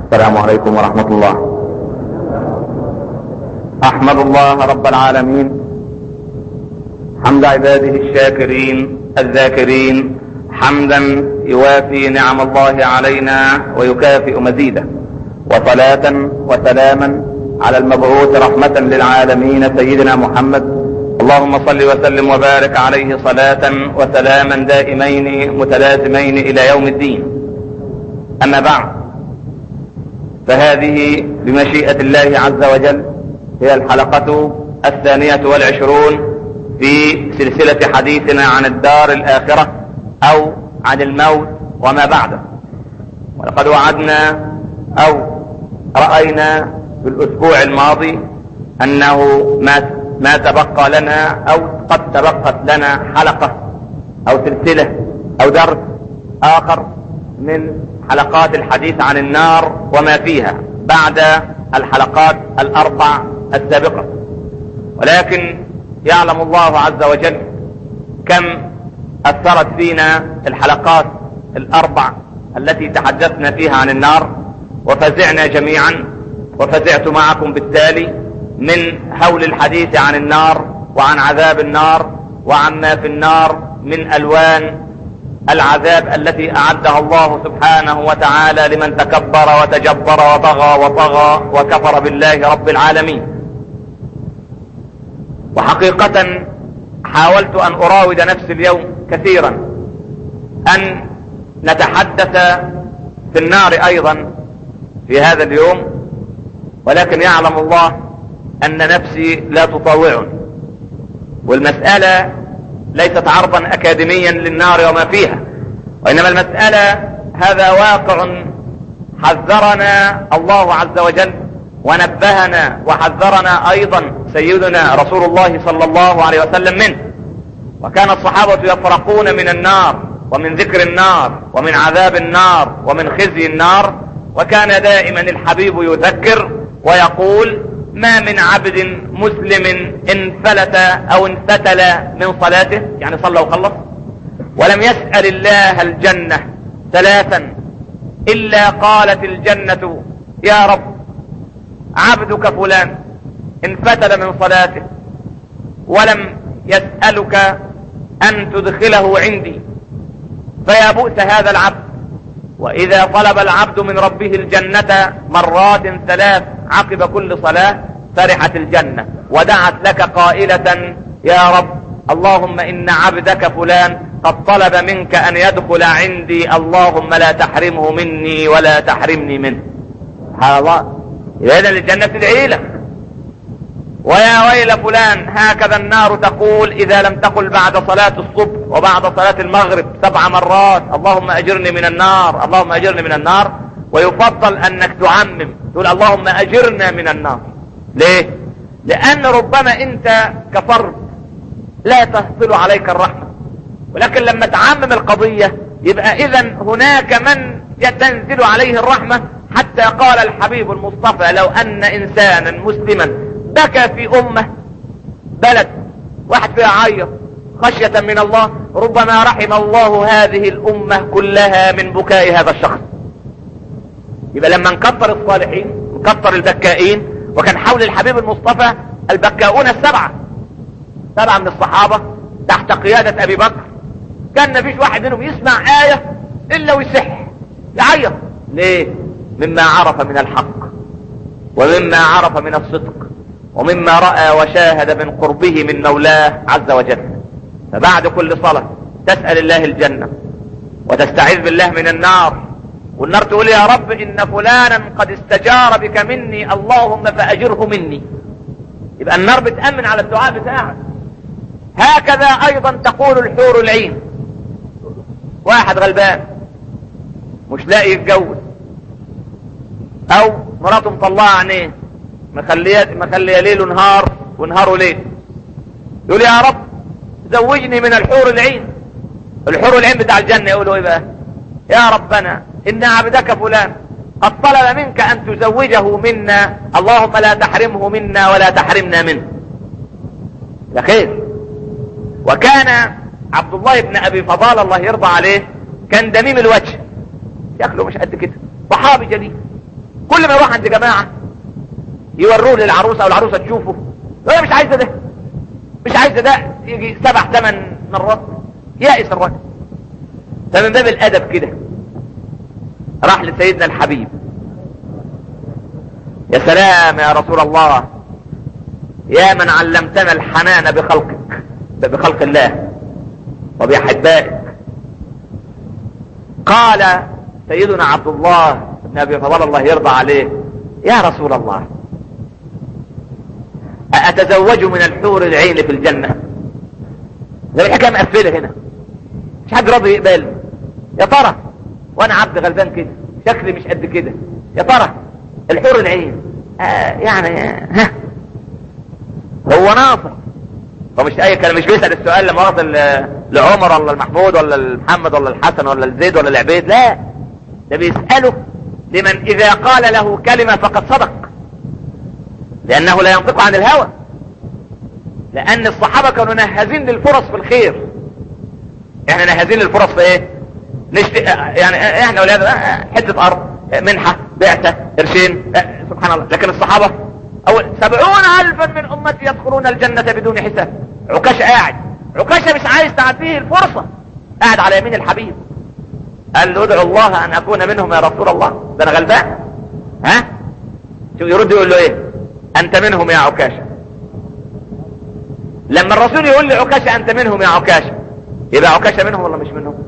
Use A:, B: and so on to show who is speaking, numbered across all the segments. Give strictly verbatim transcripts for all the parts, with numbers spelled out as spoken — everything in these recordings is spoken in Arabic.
A: السلام عليكم ورحمة الله. أحمد الله رب العالمين حمد عباده الشاكرين الذاكرين، حمدا يوافي نعم الله علينا ويكافئ مزيده، وصلاة وسلاما على المبعوث رحمة للعالمين سيدنا محمد. اللهم صل وسلم وبارك عليه صلاة وسلاما دائمين متلازمين إلى يوم الدين. أما بعد، فهذه بمشيئة الله عز وجل هي الحلقة الثانية والعشرون في سلسلة حديثنا عن الدار الآخرة أو عن الموت وما بعده. ولقد وعدنا أو رأينا في الأسبوع الماضي أنه ما ما تبقى لنا أو قد تبقت لنا حلقة أو سلسلة أو درس آخر من حلقات الحديث عن النار وما فيها بعد الحلقات الأربع السابقة. ولكن يعلم الله عز وجل كم أثرت فينا الحلقات الأربع التي تحدثنا فيها عن النار، وفزعنا جميعا وفزعت معكم بالتالي من هول الحديث عن النار وعن عذاب النار وعن ما في النار من ألوان العذاب التي أعدها الله سبحانه وتعالى لمن تكبر وتجبر وطغى وطغى وكفر بالله رب العالمين. وحقيقة حاولت أن أراود نفسي اليوم كثيرا أن نتحدث في النار أيضا في هذا اليوم، ولكن يعلم الله أن نفسي لا تطاوعني، والمسألة ليست عرضا أكاديميا للنار وما فيها، وإنما المسألة هذا واقع حذرنا الله عز وجل ونبهنا وحذرنا أيضا سيدنا رسول الله صلى الله عليه وسلم منه. وكان الصحابة يفرقون من النار ومن ذكر النار ومن عذاب النار ومن خزي النار، وكان دائما الحبيب يذكر ويقول: ما من عبد مسلم انفلت او انفتل من صلاته، يعني صلى وخلص، ولم يسأل الله الجنة ثلاثا الا قالت الجنة: يا رب، عبدك فلان انفتل من صلاته ولم يسألك ان تدخله عندي، فيا بؤس هذا العبد. واذا طلب العبد من ربه الجنة مرات ثلاث عقب كل صلاة فرحت الجنة ودعت لك قائلة: يا رب، اللهم إن عبدك فلان قد طلب منك أن يدخل عندي، اللهم لا تحرمه مني ولا تحرمني منه. سبحان الله. إذا الجنة تدعي لك. ويا ويل فلان، هكذا النار تقول إذا لم تقل بعد صلاة الصبح وبعد صلاة المغرب سبع مرات: اللهم أجرني من النار، اللهم أجرني من النار. ويفضل أنك تعمم، تقول: اللهم أجرنا من النار. ليه؟ لأن ربما أنت كفرد لا تحصل عليك الرحمة، ولكن لما تعمم القضية يبقى إذن هناك من تنزل عليه الرحمة. حتى قال الحبيب المصطفى: لو أن إنسانا مسلما بكى في أمة بلد واحد فيها عيط خشية من الله، ربما رحم الله هذه الأمة كلها من بكاء هذا الشخص. يبقى لما نكتر الصالحين نكتر البكائين، وكان حول الحبيب المصطفى البكاؤون السبعة، سبعة من الصحابة تحت قيادة أبي بكر، كان مفيش واحد منهم يسمع آية إلا ويصح يعيط. ليه؟ مما عرف من الحق ومما عرف من الصدق ومما رأى وشاهد من قربه من مولاه عز وجل. فبعد كل صلاة تسأل الله الجنة وتستعيذ بالله من النار، والنار تقول: يا رب، إن فلانا قد استجار بك مني، اللهم فأجره مني. يبقى النار بتأمن على الدعاء بتاعك. هكذا أيضا تقول الحور العين. واحد غلبان مش لاقي يتجوز، أو مراته مطلعة عينيه مخليه مخليه ليل ونهار ونهاره ليل، يقول: يا رب زوجني من الحور العين. الحور العين بتاع الجنة يقولوا ايه بقى؟ يا ربنا إن عبدك فلان قد طلب منك أن تزوجه منا، اللهم لا تحرمه منا ولا تحرمنا منه. ده خير. وكان عبد الله بن أبي فضال الله يرضى عليه كان دميم الوجه، شكله مش قد كده، صحابي جليل، كل ما يروح عند جماعة يوروه للعروسة او العروسة تشوفه، هو مش عايزة ده، مش عايزة ده، يجي سبع ثمان مرات يائس الرجل. فمن باب الادب كده راح لسيدنا الحبيب: يا سلام يا رسول الله، يا من علمتنا الحنان بخلقك، بخلق الله وبأحبائك. قال سيدنا عبد الله بن ابي فضل الله يرضى عليه: يا رسول الله، أتزوج من الحور العين في الجنة؟ ده الحكاية مقفلة هنا، مش حد راضي يقبل. يا ترى وانا عبد غلبان كده، شكلي مش قد كده، يا ترى الحور العين آه يعني ها هو ناصر؟ هو مش اي كلام، مش بيسأل السؤال لما وصل لعمر ولا المحمود ولا المحمد ولا الحسن ولا الزيد ولا العبيد، لا، ده بيسأله لمن اذا قال له كلمة فقد صدق، لانه لا ينطق عن الهوى. لان الصحابة كانوا نهازين للفرص في الخير، احنا نهازين للفرص في ايه؟ نشت... يعني احنا ولاد حتة ارض، منحة، بعثة، قرشين، سبحان الله. لكن الصحابة اول سبعون الفا من امتي يدخلون الجنة بدون حساب. عكاشة قاعد، عكاشة مش عايز تعديه الفرصة، قاعد على يمين الحبيب. قال له: ادعو الله ان اكون منهم يا رسول الله، ده انا غلبان. ها شو يرد يقول له ايه؟ انت منهم يا عكاشة. لما الرسول يقول لعكاشة انت منهم يا عكاشة، يبقى عكاشة منهم ولا مش منهم؟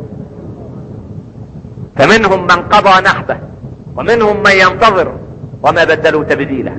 A: فمنهم من قضى نحبه ومنهم من ينتظر وما بدلوا تبديلا.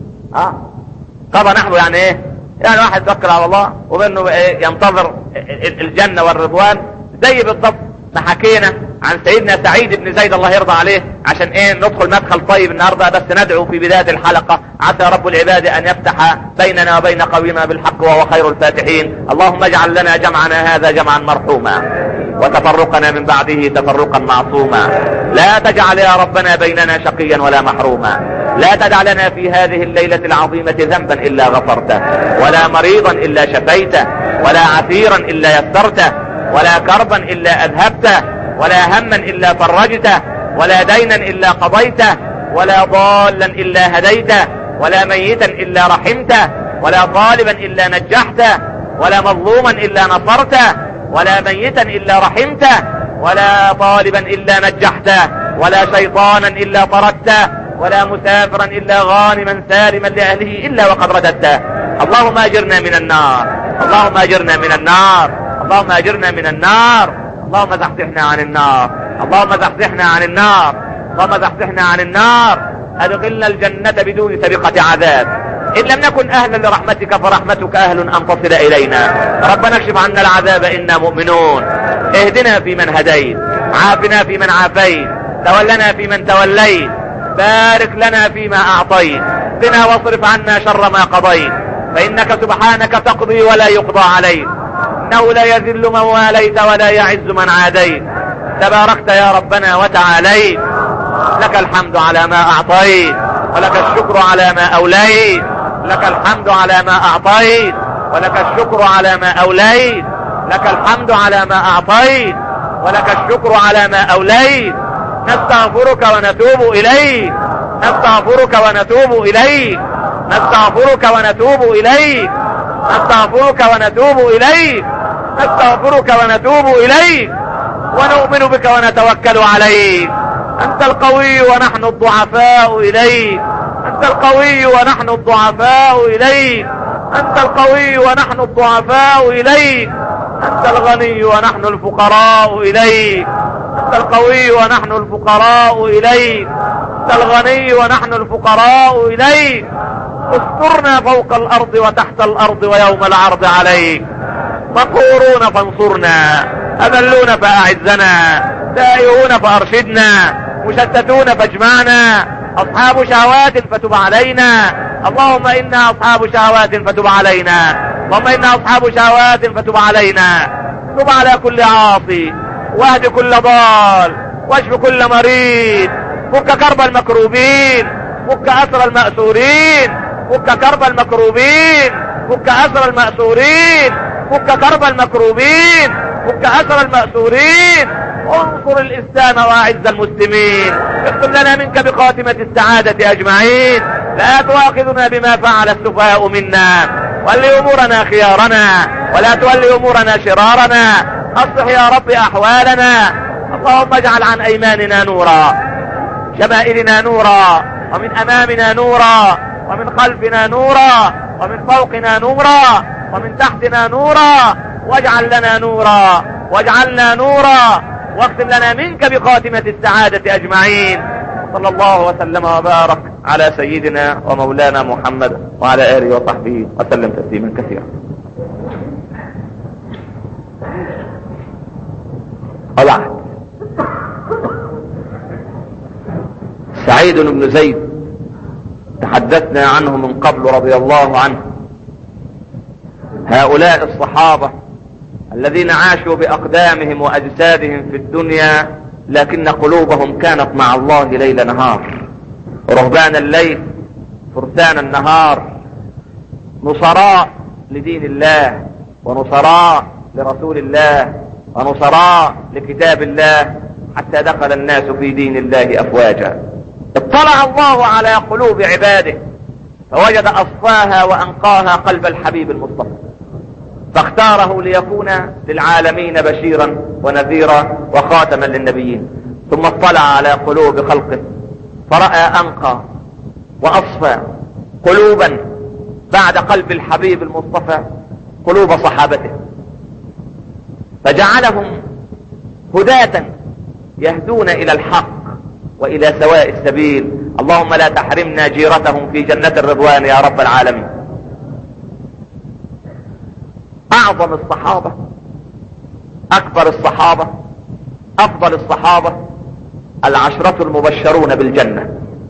A: اه قضى نحبه يعني ايه؟ يعني واحد توكل على الله ومنه ايه؟ ينتظر الجنة والرضوان. زي بالضبط ما حكينا عن سيدنا سعيد بن زيد الله يرضى عليه، عشان ايه ندخل مدخل طيب النهارده. بس ندعو في بداية الحلقة عسى رب العباد ان يفتح بيننا وبين قومنا بالحق وهو خير الفاتحين. اللهم اجعل لنا جمعنا هذا جمعا مرحوما وتفرقنا من بعده تفرقا معصوما. لا تجعل يا ربنا بيننا شقيا ولا محروما. لا تدع لنا في هذه الليلة العظيمة ذنبا الا غفرته، ولا مريضا الا شفيته، ولا عسيرا الا يسرته، ولا كربا الا اذهبته، ولا هما الا فرجته، ولا دينا الا قضيته، ولا ضالا الا هديته، ولا ميتا الا رحمته، ولا طالبا الا نجحته، ولا مظلوما الا نصرته، ولا ميتا الا رحمته، ولا طالبا الا نجحته، ولا شيطانا الا طردته، ولا مسافرا الا غانما سالما لاهله الا وقد رددته. اللهم اجرنا من النار، اللهم اجرنا من النار، اللهم اجرنا من النار، اللهم زحزحنا عن النار، اللهم زحزحنا عن النار، اللهم زحزحنا عن النار. ادخلنا الجنة بدون سابقة عذاب. ان لم نكن اهلا لرحمتك فرحمتك اهل ان تصل الينا. ربنا اكشف عنا العذاب انا مؤمنون. اهدنا فيمن هديت، عافنا فيمن عافيت، تولنا فيمن توليت، بارك لنا فيما اعطيت، قنا واصرف عنا شر ما قضيت، فانك سبحانك تقضي ولا يقضى عليك، انه لا يذل من واليت ولا يعز من عاديت، تباركت يا ربنا وتعاليت. لك الحمد على ما اعطيت، ولك الشكر على ما اوليت، لك الحمد على ما اعطيت، ولك الشكر على ما اوليت، لك الحمد على ما اعطيت، ولك الشكر على ما اوليت. نستغفرك ونتوب اليك، نستغفرك ونتوب اليك، نستغفرك ونتوب اليك، نستغفرك ونتوب اليك، نستغفرك ونتوب اليك، ونؤمن بك ونتوكل عليك. انت القوي ونحن الضعفاء اليك، انت القوي ونحن الضعفاء اليك، انت القوي ونحن الضعفاء اليك، انت الغني ونحن الفقراء اليك، انت القوي ونحن الفقراء اليك، انت الغني ونحن الفقراء اليك. استرنا فوق الارض وتحت الارض ويوم العرض عليك. مقهورون فانصرنا، اذلون فاعزنا، تائهون فارشدنا، مشتتون فاجمعنا، اصحاب شهوات فتب علينا. اللهم انا اصحاب شهوات فتب علينا، اللهم انا اصحاب شهوات فتب علينا. تب على كل عاصي، واهد كل ضال، واشف كل مريض، فك كرب المكروبين، فك اسر المأسورين، فك كرب المكروبين، فك اسر المأسورين، فك كرب المكروبين، فك اسر المأسورين. انصر الاسلام واعز المسلمين، اكتب لنا منك بخاتمة السعادة اجمعين، لا تؤاخذنا بما فعل السفهاء منا، ولي امورنا خيارنا ولا تولي امورنا شرارنا، اصلح يا رب احوالنا، اللهم اجعل عن ايماننا نورا، شمائلنا نورا، ومن امامنا نورا، ومن خلفنا نورا، ومن فوقنا نورا، ومن تحتنا نورا، واجعل لنا نورا، واجعلنا نورا، واختم لنا منك بخاتمة السعادة اجمعين. صلى الله وسلم وبارك على سيدنا ومولانا محمد وعلى آله وصحبه وسلم تسليما كثيرا. وبعد، سعيد بن زيد تحدثنا عنه من قبل رضي الله عنه. هؤلاء الصحابة الذين عاشوا بأقدامهم وأجسادهم في الدنيا، لكن قلوبهم كانت مع الله ليل نهار، رهبان الليل فرسان النهار، نصراء لدين الله، ونصراء لرسول الله، ونصراء لكتاب الله، حتى دخل الناس في دين الله أفواجا. اطلع الله على قلوب عباده فوجد أصفاها وأنقاها قلب الحبيب المصطفى، فاختاره ليكون للعالمين بشيرا ونذيرا وخاتما للنبيين. ثم اطلع على قلوب خلقه فرأى أنقى وأصفى قلوبا بعد قلب الحبيب المصطفى قلوب صحابته، فجعلهم هداة يهدون إلى الحق وإلى سواء السبيل. اللهم لا تحرمنا جيرتهم في جنة الرضوان يا رب العالمين. أعظم الصحابة، أكبر الصحابة، أفضل الصحابة، العشرة المبشرون بالجنة.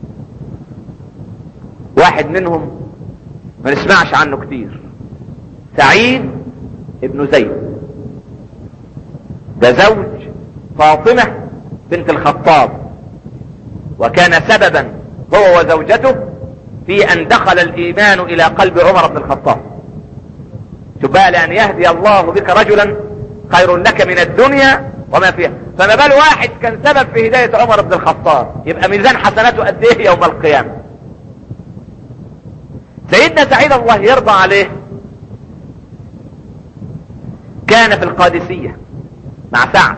A: واحد منهم ما نسمعش عنه كتير، سعيد ابن زيد، ده زوج فاطمة بنت الخطاب، وكان سببا هو وزوجته في أن دخل الإيمان إلى قلب عمر بن الخطاب. شوف بقى، لأن يهدي الله بك رجلا خير لك من الدنيا وما فيها، فما بال واحد كان سبب في هداية عمر بن الخطاب، يبقى ميزان حسناته قد ايه يوم القيامة. سيدنا سعيد الله يرضى عليه كان في القادسية مع سعد،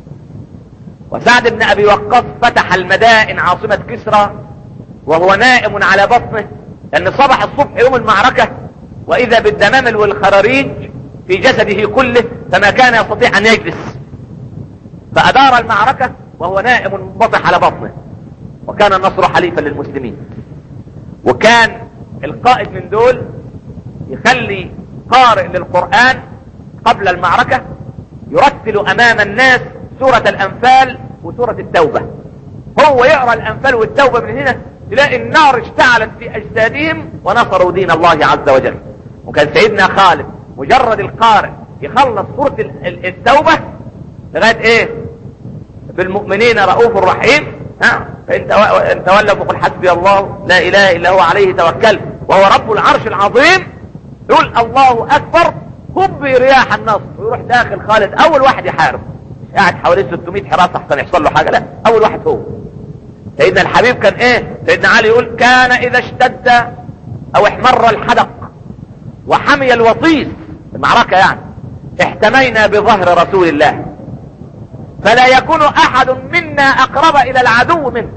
A: وسعد بن أبي وقاص فتح المدائن عاصمة كسرى وهو نائم على بطنه، لأن صبح الصبح يوم المعركة وإذا بالدمامل والخراريج في جسده كله، فما كان يستطيع أن يجلس، فأدار المعركة وهو نائم منبطح على بطنه، وكان النصر حليفا للمسلمين. وكان القائد من دول يخلي قارئ للقرآن قبل المعركة يرتل أمام الناس سورة الأنفال وسورة التوبة، هو يقرأ الأنفال والتوبة من هنا تلاقي النار اشتعلت في أجسادهم ونصروا دين الله عز وجل. وكان سيدنا خالد مجرد القارئ يخلص سورة التوبة لغاية ايه؟ بالمؤمنين رؤوف رحيم، ها، فإن تولوا فقل حسبي الله لا إله إلا هو عليه توكل وهو رب العرش العظيم، يقول الله أكبر، هبي رياح النصر، ويروح داخل خالد أول واحد يحارب، مش قاعد حواليه ستمائة حراسة حتى يحصل له حاجة، لا، أول واحد هو. سيدنا الحبيب كان ايه؟ سيدنا علي يقول كان إذا اشتد أو احمر الحدق وحمي الوطيس، المعركة يعني، احتمينا بظهر رسول الله، فلا يكون احد منا اقرب الى العدو منه.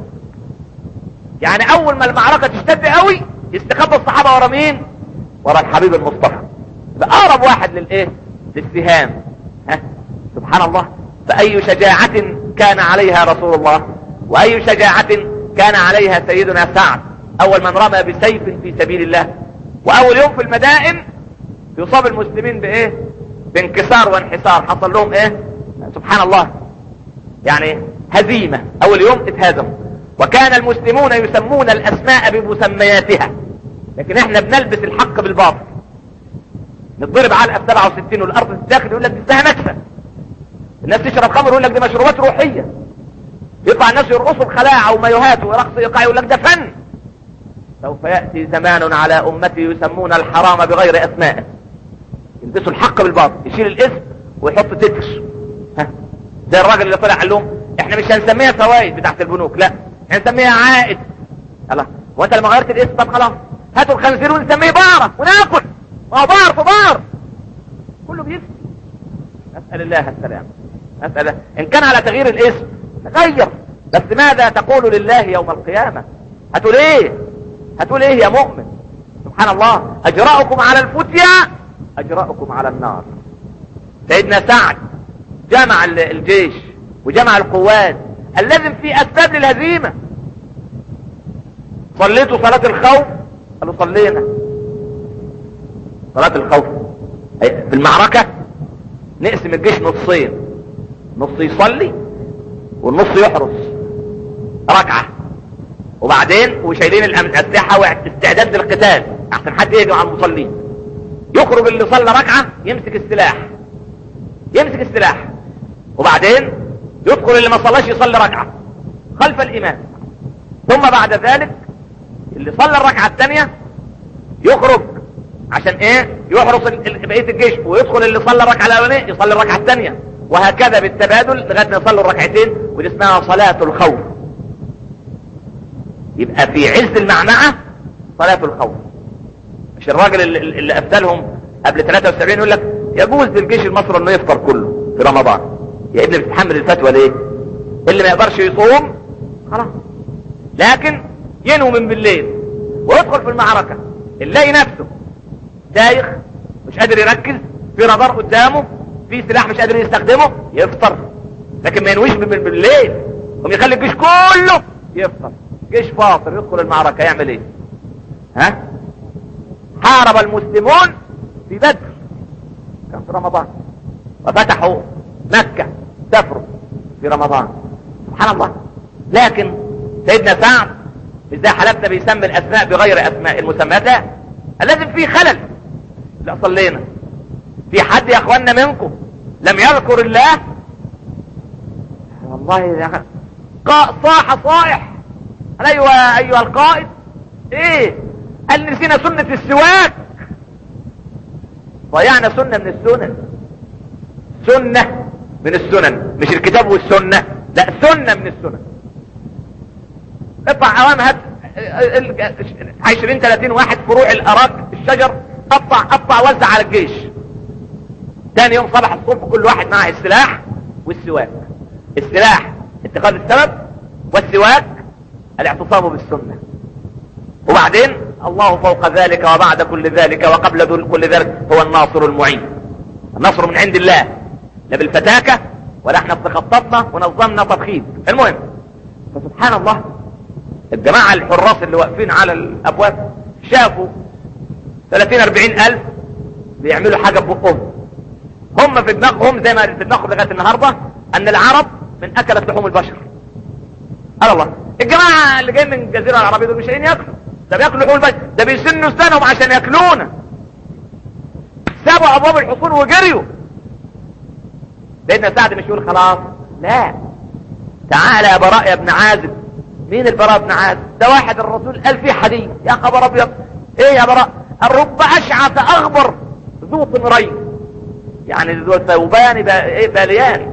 A: يعني اول ما المعركة تشتد قوي يستخبى الصحابة ورا مين؟ ورا الحبيب المصطفى، اقرب واحد للايه؟ للسهام. ها، سبحان الله. فاي شجاعة كان عليها رسول الله، واي شجاعة كان عليها سيدنا سعد، اول من رمى بسيف في سبيل الله، واول يوم في المدائن يصاب المسلمين بايه؟ بانكسار وانحسار، حصل لهم ايه؟ سبحان الله، يعني هزيمة، اول يوم اتهزموا. وكان المسلمون يسمون الاسماء بمسمياتها، لكن احنا بنلبس الحق بالباطل، نضرب علقة سبعة وستين والارض الداخل يقول لك دي اسمها نكسة، الناس تشرب خمر يقول لك دي مشروبات روحية، يطلع الناس يرقصوا الخلاعة ومايوهات ورقص ايقاعي يقول لك ده فن. سوف يأتي زمان على امتي يسمون الحرام بغير اسمائه، يلبسوا الحق بالباطل، يشيل الاسم ويحط تتر، ها، زي الراجل اللي طلع قال لهم احنا مش هنسميها فوائد بتاعت البنوك، لا هنسميها عائد. الله، هو انت لما غيرت الاسم طب خلاص هاتوا الخنزير ونسميه بارة وناكل، ما هو بار في بار كله بيفتي. اسأل الله السلام، اسأل الله. ان كان على تغيير الاسم تغير، بس ماذا تقول لله يوم القيامة؟ هتقول ايه؟ هتقول ايه يا مؤمن؟ سبحان الله، اجرأكم على الفتيا اجرأكم على النار. سيدنا سعد جمع الجيش وجمع القوات، اللازم في اسباب للهزيمة. صليتوا صلاة الخوف؟ قالوا صلينا. صلاة الخوف في المعركة نقسم الجيش نصين، نص يصلي والنص يحرس ركعة، وبعدين وشايلين الأسلحة واستعداد للقتال احسن حد يهجم على المصلين. يخرج اللي صلى ركعة يمسك السلاح، يمسك السلاح، وبعدين يدخل اللي ما صلاش يصلي ركعة خلف الإمام. ثم بعد ذلك اللي صلى الركعة الثانية يخرج عشان ايه؟ يحرس بقية الجيش، ويدخل اللي صلى الركعة الاولانية يصلي الركعة الثانية، وهكذا بالتبادل لغاية ما يصلوا الركعتين، ودي اسمها صلاة الخوف. يبقى في عز المعمعة صلاة الخوف. مش الراجل اللي, اللي افتلهم قبل ثلاثة وسبعين يقول لك يجوز للجيش المصري انه يفطر كله في رمضان. يا ابني بتتحمل الفتوى ليه؟ اللي ما يقدرش يصوم خلاص، لكن ينوي من بالليل ويدخل في المعركة نلاقي نفسه دايخ مش قادر يركز، في رادار قدامه، في سلاح مش قادر يستخدمه، يفطر. لكن ما ينويش من بالليل، هم يخلي الجيش كله يفطر. جيش فاطر يدخل المعركة يعمل ايه؟ ها؟ حارب المسلمون في بدر، كان في رمضان، وفتحوا مكة سافروا في رمضان. سبحان الله. لكن سيدنا سعد مش زي حالتنا بيسمي الاسماء بغير اسماء المسميات، لا، لازم في خلل. لا صلينا، في حد يا اخواننا منكم لم يذكر الله؟ والله يا صاح صائح. ايوه ايها القائد، ايه؟ قال نسينا سنة السواك، ضيعنا سنة من السنن. سنة من السنن، مش الكتاب والسنة، لا سنة من السنن. اقطع عوام، هات عشرين ثلاثين واحد فروع الاراك الشجر، قطع قطع وزع على الجيش. تاني يوم صباح الصبح كل واحد معه السلاح والسواك. السلاح اتخاذ السبب، والسواك الاعتصام بالسنة. وبعدين الله فوق ذلك وبعد كل ذلك وقبل كل ذلك هو الناصر المعين. النصر من عند الله، لا بالفتاكة ولا احنا استخططنا ونظمنا تضخيم. المهم، فسبحان الله، الجماعة الحراس اللي واقفين على الابواب شافوا ثلاثين أربعين الف بيعملوا حاجة ببقهم. هم في دماغهم زي ما في دماغهم لغاية النهاردة ان العرب من اكلت لحوم البشر. قال الله، الجماعة اللي جايين من الجزيرة العربية دول مش قايلين ياكلوا، ده بياكلوا لحوم البشر، ده بيسنوا سنهم عشان ياكلونا. سابوا ابواب الحصون وجريوا. سيدنا سعد مش يقول خلاص، لا، تعال يا براء يا ابن عازب. مين البراء بن عازب؟ ده واحد الرسول قال فيه حديث، يا خبر ابيض. ايه يا براء؟ الرب اشعث اغبر ذو طمرين، يعني ذو ثوبان باليان.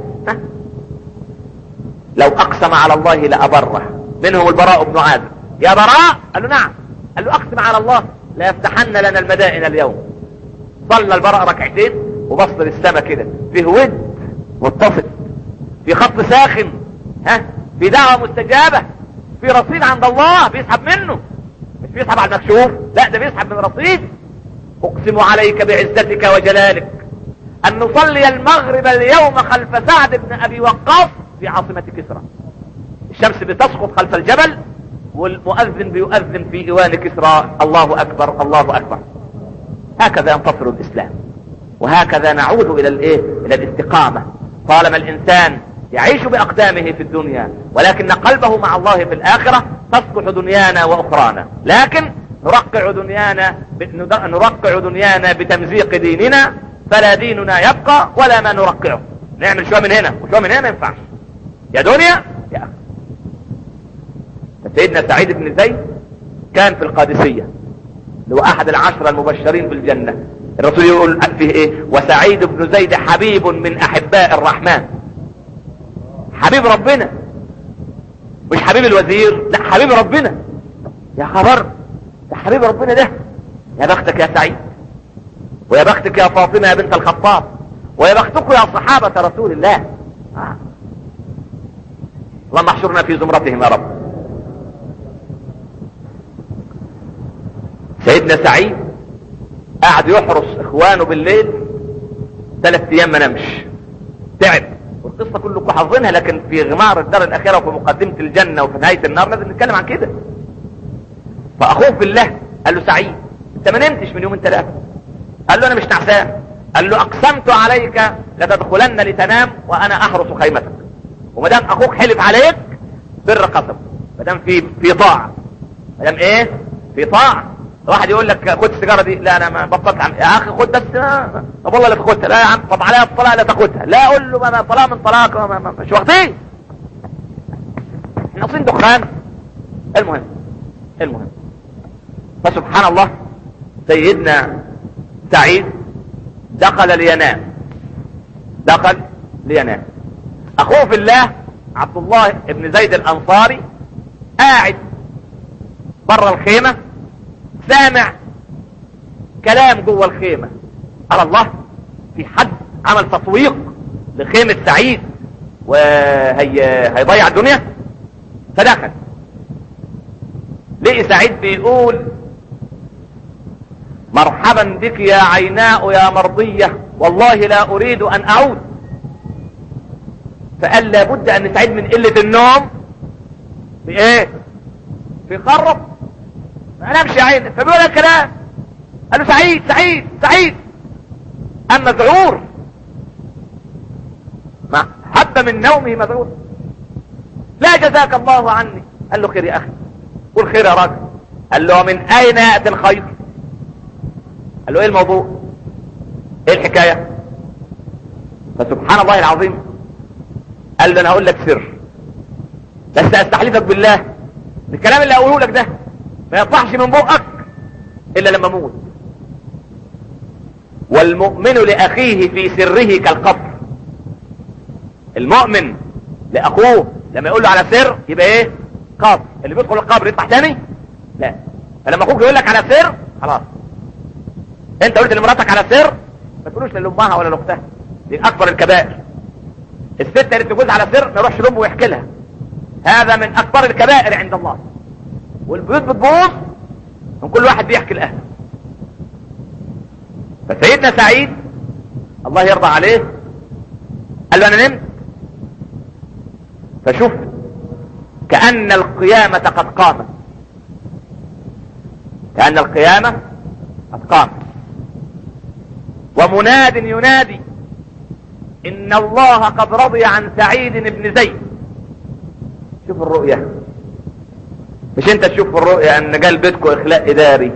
A: لو اقسم على الله لابره. منهم البراء بن عازب. يا براء؟ قال له نعم. قال له اقسم على الله لا يفتحن لنا المدائن اليوم. صلى البراء ركعتين وبص للسماء كده، فيه ود متصل، في خط ساخن، ها، في دعوة مستجابة، في رصيد عند الله بيسحب منه، مش بيسحب على المكشوف، لا ده بيسحب من رصيد. اقسم عليك بعزتك وجلالك ان نصلي المغرب اليوم خلف سعد بن ابي وقاص في عاصمة كسرى. الشمس بتسقط خلف الجبل والمؤذن بيؤذن في ايوان كسرى، الله اكبر الله اكبر. هكذا ينتصر الاسلام، وهكذا نعود الى الايه؟ الى الاستقامة. طالما الانسان يعيش باقدامه في الدنيا ولكن قلبه مع الله في الاخرة، تصلح دنيانا واخرانا. لكن نرقع دنيانا نرقع دنيانا بتمزيق ديننا، فلا ديننا يبقى ولا ما نرقعه. نعمل شوية من هنا وشوية من هنا ما ينفعش، يا دنيا يا اخر. سيدنا سعيد بن زيد كان في القادسية، اللي هو احد العشرة المبشرين بالجنة. الرسول يقول فيه ايه؟ وسعيد بن زيد حبيب من احباء الرحمن. حبيب ربنا، مش حبيب الوزير، لا حبيب ربنا. يا خبر، ده حبيب ربنا ده. يا بختك يا سعيد، ويا بختك يا فاطمة يا بنت الخطاب، ويا بختكم يا صحابة رسول الله. آه. اللهم احشرنا في زمرتهم يا رب. سيدنا سعيد قاعد يحرس اخوانه بالليل ثلاث ايام ما نمش، تعب. والقصة كلكم حافظينها، لكن في غمار الدار الاخيرة وفي مقدمة الجنة وفي نهاية النار لازم نتكلم عن كده. فاخوه في الله قال له سعيد انت ما نمتش من يومين ثلاثة. قال له انا مش نعسان. قال له اقسمت عليك لتدخلن لتنام وانا احرس خيمتك. وما دام اخوك حلف عليك بر قسم، ما دام في في طاعة، ما دام ايه في طاعة. واحد يقول لك خد السيجاره دي، لا انا ما بطلت عم. يا اخي خد بس، طب والله لا تاخدها. لا يا عم، طب عليها الطلاق لا تاخدها. لا اقول له ما طلاق من طلاق، ما ما مش واخدين، احنا ناقصين دخان. المهم المهم فسبحان الله سيدنا سعيد دخل لينام، دخل لينام. اخوه في الله عبد الله بن زيد الانصاري قاعد بره الخيمه سامع كلام جوه الخيمة. على الله، في حد عمل تسويق لخيمة سعيد وهي هيضيع الدنيا. فدخل لقي سعيد بيقول مرحبا بك يا عيناء يا مرضية، والله لا اريد ان اعود. فقال لابد ان سعيد من قلة النوم بايه في خرب ما نمشي يا عيني. فبيقول الكلام، قال له سعيد سعيد سعيد اما ذعور، ما هب من نومه مذعور. لا جزاك الله عني. قال له خير يا اخي، قول خير يا راجل. قال له من اين ياتي الخير؟ قال له ايه الموضوع، ايه الحكايه؟ فسبحان الله العظيم قال له انا هقول لك سر، بس استحلفك بالله الكلام اللي اقوله لك ده ما يطلعش من بقك الا لما اموت. والمؤمن لاخيه في سره كالقبر. المؤمن لاخوه لما يقول له على سر يبقى ايه؟ قبر. اللي بيدخل القبر يطلع تاني؟ لا. فلما اخوك يقول لك على سر خلاص، انت قلت لمراتك على سر ما تقولوش لامها ولا لاختها، دي اكبر الكبائر. الست اللي تجوز على سر ما يروحش لامه ويحكي لها، هذا من اكبر الكبائر عند الله. والبيوت بتبوظ من كل واحد بيحكي لاهله. فسيدنا سعيد الله يرضى عليه قال له انا نمت فشفت كأن القيامة قد قامت، كأن القيامة قد قامت، ومناد ينادي ان الله قد رضي عن سعيد بن زيد. شوف الرؤية، مش انت تشوف في الرؤية ان جال بيتكم اخلاء اداري،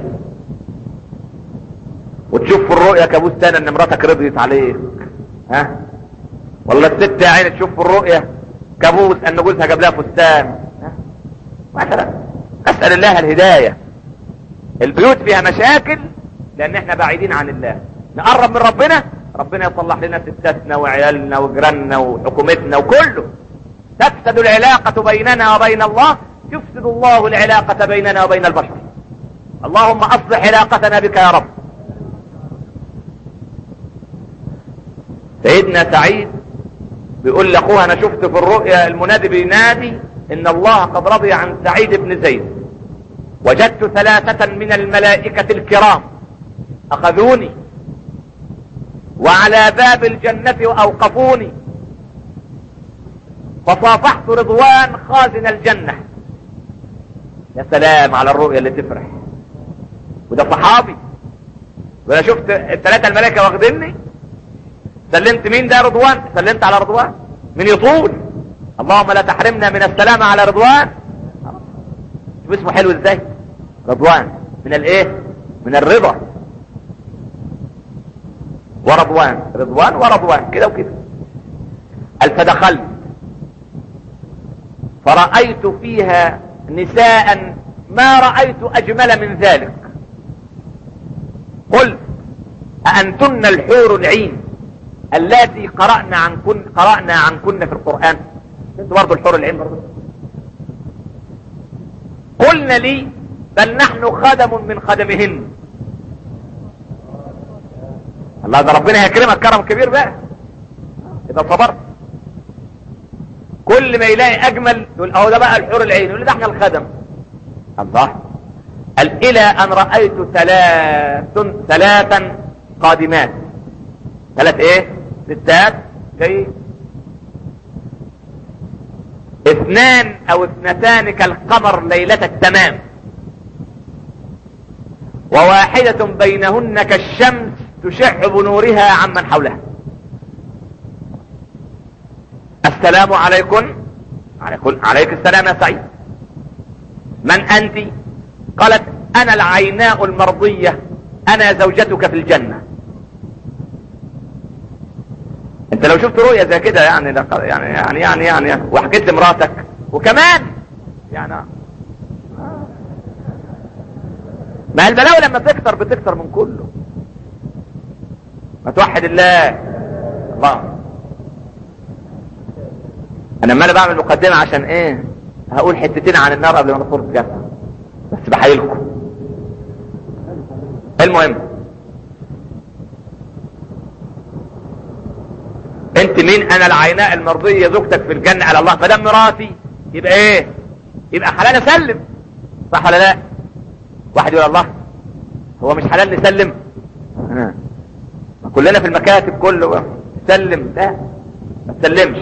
A: وتشوف في الرؤية كابوس تاني ان مراتك رضيت عليك، ها؟ والله الست يا عيني تشوف في الرؤية كابوس ان جوزها جاب لها فستان، ها؟ مثلا اسأل الله الهداية. البيوت فيها مشاكل لان احنا بعيدين عن الله. نقرب من ربنا، ربنا يصلح لنا ستاتنا وعيالنا وجيراننا وحكومتنا وكله. تفسد العلاقة بيننا وبين الله، يفسد الله العلاقة بيننا وبين البشر. اللهم اصلح علاقتنا بك يا رب. سيدنا سعيد بيقول لاخوها انا شفت في الرؤيا المنادي بينادي ان الله قد رضي عن سعيد بن زيد، وجدت ثلاثة من الملائكة الكرام اخذوني وعلى باب الجنة واوقفوني، فصافحت رضوان خازن الجنة. يا سلام على الرؤيا اللي تفرح. وده صحابي، وانا شفت الثلاثة الملائكة واخديني، سلمت مين ده؟ رضوان. سلمت على رضوان. من يطول؟ اللهم لا تحرمنا من السلام على رضوان. شوف اسمه حلو ازاي، رضوان. من الايه؟ من الرضا. ورضوان، رضوان ورضوان كده وكده. قال فدخلت فرأيت فيها نساء ما رأيت اجمل من ذلك. قلت أأنتن الحور العين التي قرأنا عنكن قرأنا عنكن في القرآن؟ انتوا برضه الحور العين برضه. قلنا لي بل نحن خدم من خدمهن. الله، ده ربنا يكرمك كرم كبير بقى اذا صبرت. كل ما يلاقي اجمل يقول اهو ده بقى الحور العين، يقول ده احنا الخدم. الله، قال الى ان رأيت ثلاث ثلاثا قادمات. ثلاث ايه؟ ستات جاي. اثنان او اثنتان كالقمر ليلة التمام، وواحدة بينهن كالشمس تشع بنورها عمن حولها. السلام عليكم. عليكم عليك السلام يا سعيد. من انت؟ قالت انا العيناء المرضية، انا زوجتك في الجنة. انت لو شفت رؤية زي كده يعني يعني يعني يعني يعني وحكيت لمراتك وكمان يعني ما البلاوي لما تكتر بتكتر من كله. ما توحد الله. الله، انا ما انا بعمل مقدمة عشان ايه؟ هقول حتتين عن النار قبل ما ندخل الجنة، بس بحيلكم. المهم، انت مين؟ انا العيناء المرضية زوجتك في الجنة. على الله، فدام مراتي يبقى ايه؟ يبقى حلال اسلم، صح ولا لا؟ واحد يقول الله هو مش حلال نسلم؟ ها. ما كلنا في المكاتب كله سلم. لا، ما تسلمش.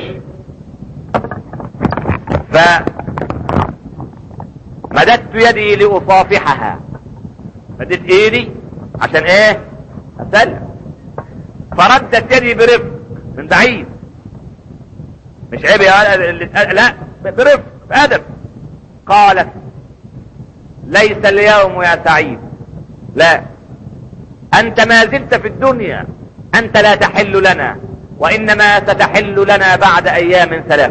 A: ف مددت يدي لأصافحها، مددت ايدي عشان ايه؟ اسلم. فردت يدي برفق من بعيد، مش عيب يا لا، برفق بأدب. قالت ليس اليوم يا سعيد، لا، انت ما زلت في الدنيا، انت لا تحل لنا، وانما ستحل لنا بعد ايام ثلاث.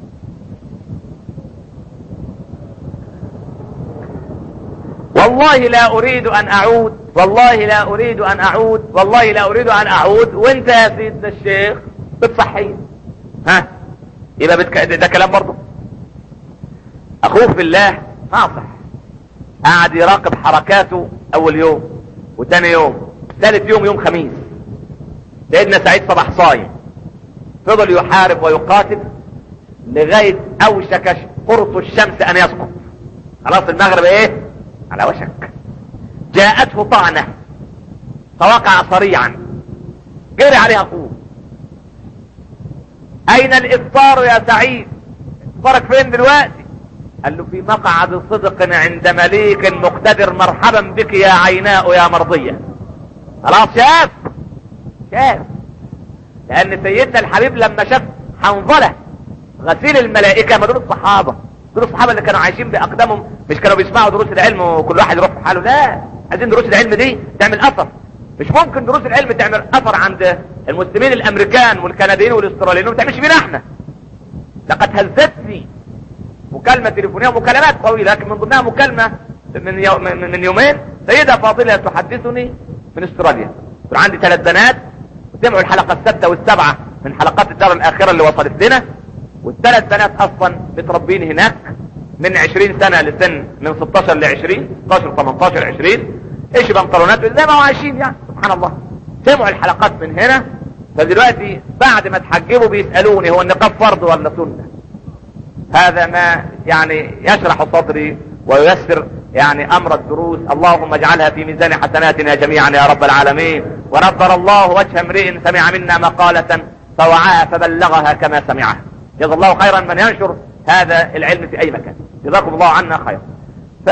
A: والله لا اريد ان اعود، والله لا اريد ان اعود، والله لا اريد ان اعود، وانت يا سيدنا الشيخ بتصحي. ها، يبقى بتك... ده كلام برضه. اخوه في الله ناصح، قاعد يراقب حركاته اول يوم وثاني يوم، ثالث يوم يوم خميس. سيدنا سعيد صباح صايم، فضل يحارب ويقاتل لغاية اوشك قرص الشمس ان يسقط. خلاص المغرب ايه؟ على وشك. جاءته طعنة فوقع صريعا، جري عليها اخوه. اين الافطار يا سعيد؟ افطارك فين دلوقتي؟ قال له في مقعد صدق عند مليك مقتدر، مرحبا بك يا عيناء يا مرضية. خلاص شاف شاف لان سيدنا الحبيب لما شاف حنظلة غسيل الملائكة، ما دول الصحابة، دول الصحابة اللي كانوا عايشين باقدامهم، مش كانوا بيسمعوا دروس العلم وكل واحد يروح في حاله، لا، عايزين دروس العلم دي تعمل اثر. مش ممكن دروس العلم تعمل اثر عند المسلمين الامريكان والكنديين والاستراليين وما تعملش بينا احنا. لقد هزتني مكالمة تليفونية ومكالمات طويلة، لكن من ضمنها مكالمة من, يو من, من يومين سيدة فاضلة تحدثني من استراليا. كان عندي ثلاث بنات وسمعوا الحلقة الستة والسبعة من حلقات الدار الآخرة اللي وصلت لنا، والثلاث بنات أصلا متربين هناك من عشرين سنة لسن من ستاشر ل عشرين، ستاشر تمنتاشر عشرين، ايش بنطلونات زي ما هو عايشين يعني، سبحان الله. سمعوا الحلقات من هنا، فدلوقتي بعد ما تحجبوا بيسألوني هو النقاب فرض ولا سنة. هذا ما يعني يشرح صدري وييسر يعني امر الدروس. اللهم اجعلها في ميزان حسناتنا جميعا يا رب العالمين. ونظر الله وجه امرئ سمع منا مقالة فوعاها فبلغها كما سمعها. جزا الله خيرا من ينشر هذا العلم في اي مكان، جزاكم الله عنا خيرا. ف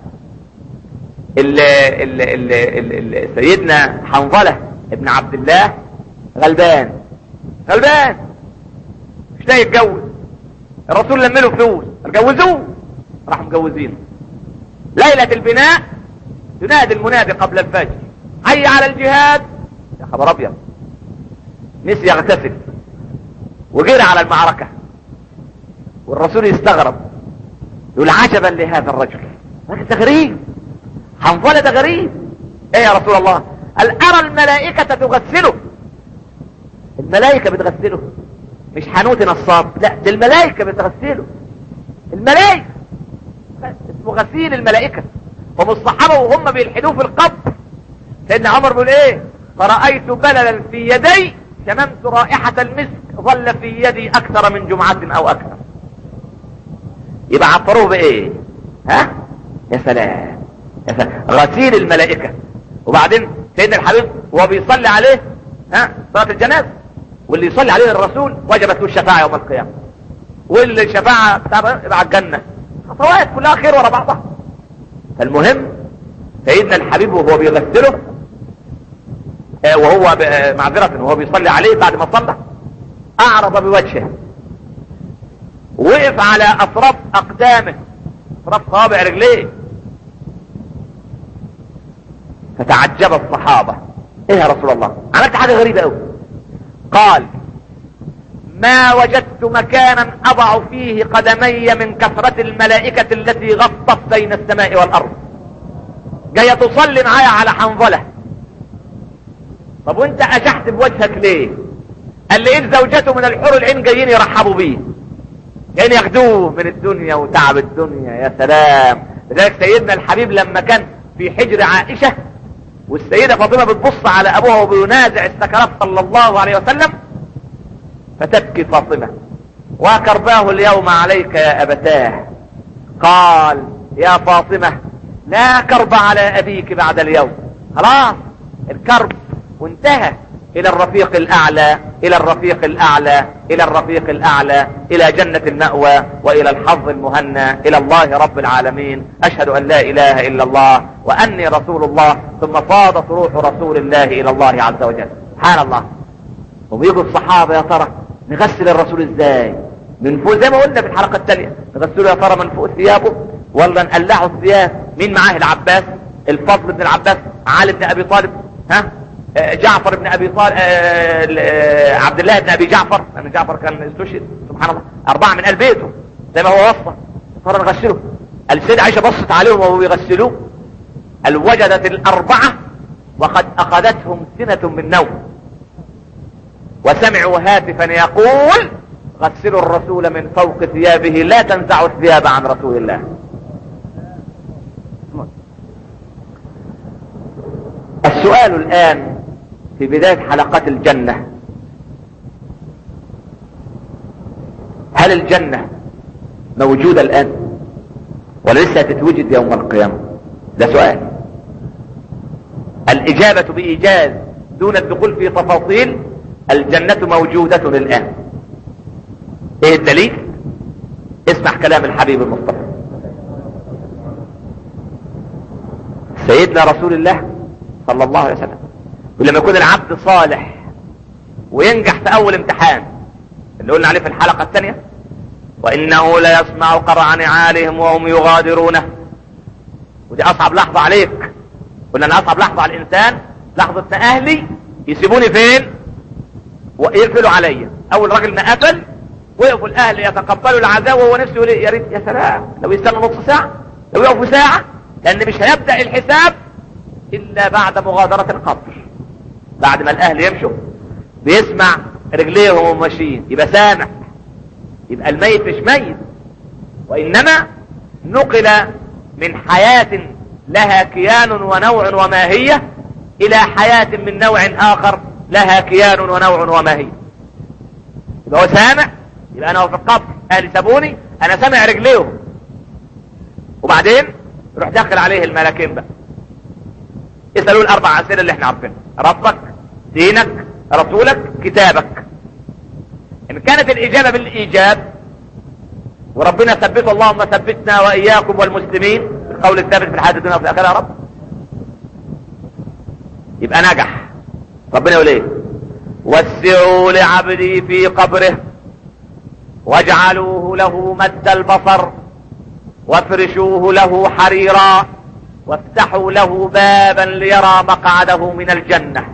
A: ال ال ال ال ال سيدنا حنظلة ابن عبد الله غلبان غلبان مش لاقي يتجوز. الرسول لم له فلوس، جوزوه، راح مجوزينه. ليلة البناء ينادي المنادي قبل الفجر، حي على الجهاد. يا خبر ابيض، نسي يغتسل وجري على المعركة، والرسول يستغرب يقول عجبا لهذا الرجل، الراجل ده غريب، حنظلة ده غريب. ايه يا رسول الله؟ قال ارى الملائكة تغسله. الملائكة بتغسله؟ مش حانوت نصاب، لا ده الملائكة بتغسله، الملائكة اسمه غسيل الملائكة. هم الصحابة وهم بيلحدوه في القبر، سيدنا عمر بيقول ايه؟ فرأيت بللا في يدي شممت رائحة المسك ظل في يدي اكثر من جمعة او اكثر. يبقى عطروه بايه؟ ها؟ يا سلام يا سلام، غسيل الملائكة. وبعدين سيدنا الحبيب وهو بيصلي عليه ها صلاة الجنازة، واللي يصلي عليه الرسول وجبت له الشفاعة يوم القيامة، واللي الشفاعة يبقى على الجنة. خطوات كلها خير ورا بعضها. فالمهم سيدنا الحبيب وهو بيغسله آه وهو معذرة وهو بيصلي عليه بعد ما صلى اعرض بوجهه، وقف على اطراف اقدامه، اطراف صوابع رجليه. فتعجب الصحابة، ايه يا رسول الله عملت حاجة غريبة قوي. قال ما وجدت مكانا اضع فيه قدمي من كثرة الملائكة التي غطت بين السماء والارض. جاية تصلي معايا على حنظلة. طب وانت اشحت بوجهك ليه؟ قال لي ايه؟ زوجته من الحور العين جايين يرحبوا بيه، جايين ياخدوه من الدنيا وتعب الدنيا. يا سلام. لذلك سيدنا الحبيب لما كان في حجر عائشة والسيدة فاطمة بتبص على ابوها وبينازع السكرات صلى الله عليه وسلم، فتبكي فاطمة وكرباه اليوم عليك يا ابتاه. قال يا فاطمة لا كرب على ابيك بعد اليوم، خلاص الكرب وانتهى. الى الرفيق الاعلى، الى الرفيق الاعلى، الى الرفيق الاعلى، الى جنة المأوى والى الحظ المهنى، الى الله رب العالمين. اشهد ان لا اله الا الله واني رسول الله. ثم فاضت روح رسول الله الى الله عز وجل. سبحان الله. وبيجوا الصحابة يا ترى نغسل الرسول ازاي؟ من فوق زي ما قلنا في الحلقة التالية، نغسله يا ترى من فوق ثيابه ولا نقلعه الثياب؟ مين معاه؟ العباس، الفضل بن العباس، علي بن ابي طالب، ها جعفر بن ابي طالب، عبد الله بن ابي جعفر، لان جعفر كان استشهد. سبحان الله. اربعة من ال بيته زي ما هو وصى. صار نغسله. السيدة عائشة بصت عليهم وهو بيغسلوه، قال وجدت الاربعة وقد اخذتهم سنة من نوم، وسمعوا هاتفا يقول غسلوا الرسول من فوق ثيابه لا تنزعوا الثياب عن رسول الله. السؤال الآن في بداية حلقات الجنة، هل الجنة موجودة الآن ولا لسه تتوجد يوم القيامة؟ ده سؤال. الإجابة بإيجاز دون الدخول في تفاصيل، الجنة موجودة الآن. ايه الدليل؟ اسمع كلام الحبيب المصطفى سيدنا رسول الله صلى الله عليه وسلم. ولما يكون العبد صالح وينجح في اول امتحان اللي قلنا عليه في الحلقة الثانية، وانه لا يسمع قرع نعالهم وهم يغادرونه، ودي اصعب لحظة عليك. قلنا ان اصعب لحظة على الانسان لحظة ان اهلي يسيبوني فين ويقفلوا عليا. اول راجل ما قفل وقفوا الاهل يتقبلوا العذاب وهو نفسه يقول يا ريت يا سلام لو يستنوا نص ساعة، لو يقفوا ساعة، لان مش هيبدأ الحساب الا بعد مغادرة القبر. بعد ما الاهل يمشوا بيسمع رجليهم وهم ماشيين، يبقى سامع. يبقى الميت مش ميت، وانما نقل من حياة لها كيان ونوع وماهية الى حياة من نوع اخر لها كيان ونوع وماهية. يبقى هو سامع، يبقى انا في القبر اهلي سابوني انا سامع رجليهم. وبعدين يروح داخل عليه الملكين بقى يسألوا الاربع اسئلة اللي احنا عارفينها: ربك، دينك، رسولك، كتابك. ان كانت الاجابة بالايجاب وربنا ثبته، اللهم ثبتنا واياكم والمسلمين بالقول الثابت في الحياة الدنيا وفي الاخرة يا رب، يبقى نجح. ربنا يقول ايه؟ وسعوا لعبدي في قبره واجعلوه له مد البصر وافرشوه له حريرا وافتحوا له بابا ليرى مقعده من الجنة.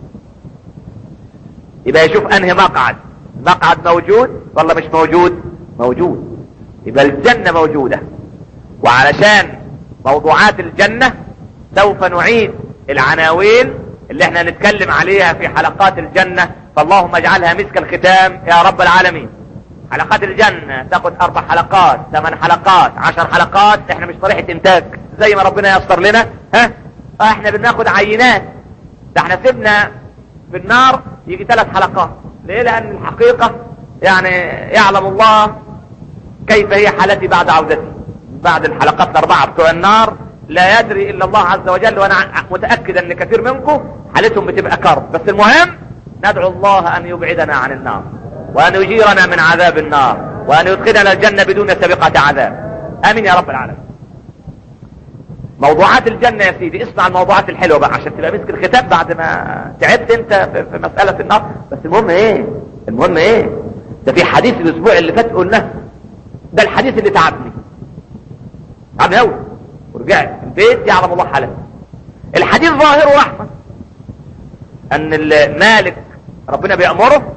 A: يبقى يشوف انهي مقعد، مقعد موجود ولا مش موجود؟ موجود. يبقى الجنة موجودة. وعلشان موضوعات الجنة سوف نعيد العناوين اللي احنا نتكلم عليها في حلقات الجنة، فاللهم اجعلها مسك الختام يا رب العالمين. حلقات الجنة تاخد اربع حلقات، ثمان حلقات، عشر حلقات، احنا مش طريحة انتاج زي ما ربنا ييسر لنا. ها احنا بناخد عينات. ده احنا سيبنا في النار يجي ثلاث حلقات. ليه؟ لان الحقيقة يعني يعلم الله كيف هي حالتي بعد عودتي بعد الحلقات الاربعة بتوع النار. لا يدري الا الله عز وجل، وانا متأكد ان كثير منكم حالتهم بتبقى كرب. بس المهم ندعو الله ان يبعدنا عن النار، وان يجيرنا من عذاب النار، وان يدخلنا الجنة بدون سابقة عذاب. امين يا رب العالمين. موضوعات الجنة يا سيدي، اسمع الموضوعات الحلوة بقى عشان تبقى مسك الختام بعد ما تعبت انت في مسألة النار. بس المهم ايه المهم ايه ده في حديث الاسبوع اللي فات قلناه، ده الحديث اللي تعبني تعبني قوي، ورجعت البيت يعلم الله حالتي. الحديث ظاهره رحمة، ان المالك ربنا بيأمره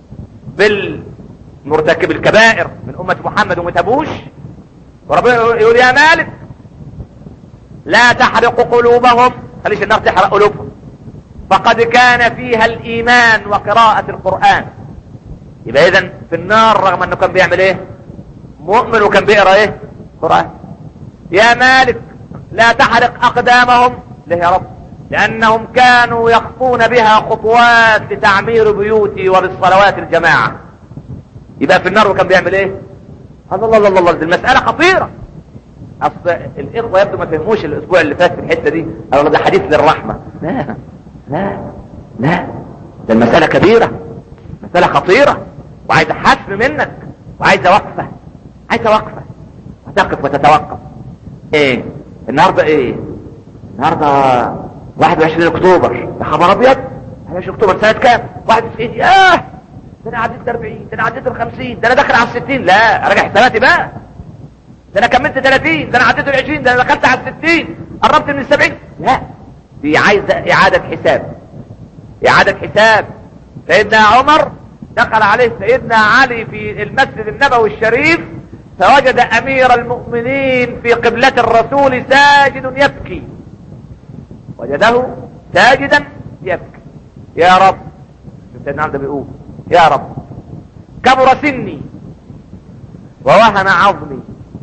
A: بالمرتكب الكبائر من امة محمد وما تابوش، وربنا يقول يا مالك لا تحرق قلوبهم، خليش النار تحرق قلوبهم، فقد كان فيها الايمان وقراءة القرآن. يبقى اذا في النار رغم انه كان بيعمل ايه؟ مؤمن وكان بيقرا ايه؟ قرآن. يا مالك لا تحرق اقدامهم، ليه يا رب؟ لانهم كانوا يخطون بها خطوات لتعمير بيوتي وبالصلوات الجماعة. يبقى في النار وكان بيعمل ايه؟ الله الله الله الله، دي المسألة خطيرة. اصل الاخوة يبدو ما فهموش الاسبوع اللي فات في الحتة دي، الله ده حديث للرحمة. لا لا لا، ده المسألة كبيرة، مسألة خطيرة، وعايزة حسم منك، وعايزة وقفة، عايزة وقفة وتقف وتتوقف. ايه النهاردة؟ ايه النهاردة؟ واحد وعشرين اكتوبر. يا خبر ابيض، واحد وعشرين اكتوبر سنة كام؟ واحد وتسعين. ياه، ده انا عديت الاربعين، ده انا عديت الخمسين، ده انا داخل على الستين. لا راجع حساباتي بقى، ده انا كملت ثلاثين، ده انا عديت العشرين، ده انا دخلت على الستين، قربت من السبعين. لا، دي عايزة اعادة حساب، اعادة حساب. سيدنا عمر دخل عليه سيدنا علي في المسجد النبوي الشريف، فوجد امير المؤمنين في قبلة الرسول ساجد يبكي، وجده ساجدا يبكي. يا رب، سيدنا عمر بيقول يا رب كبر سني ووهن عظمي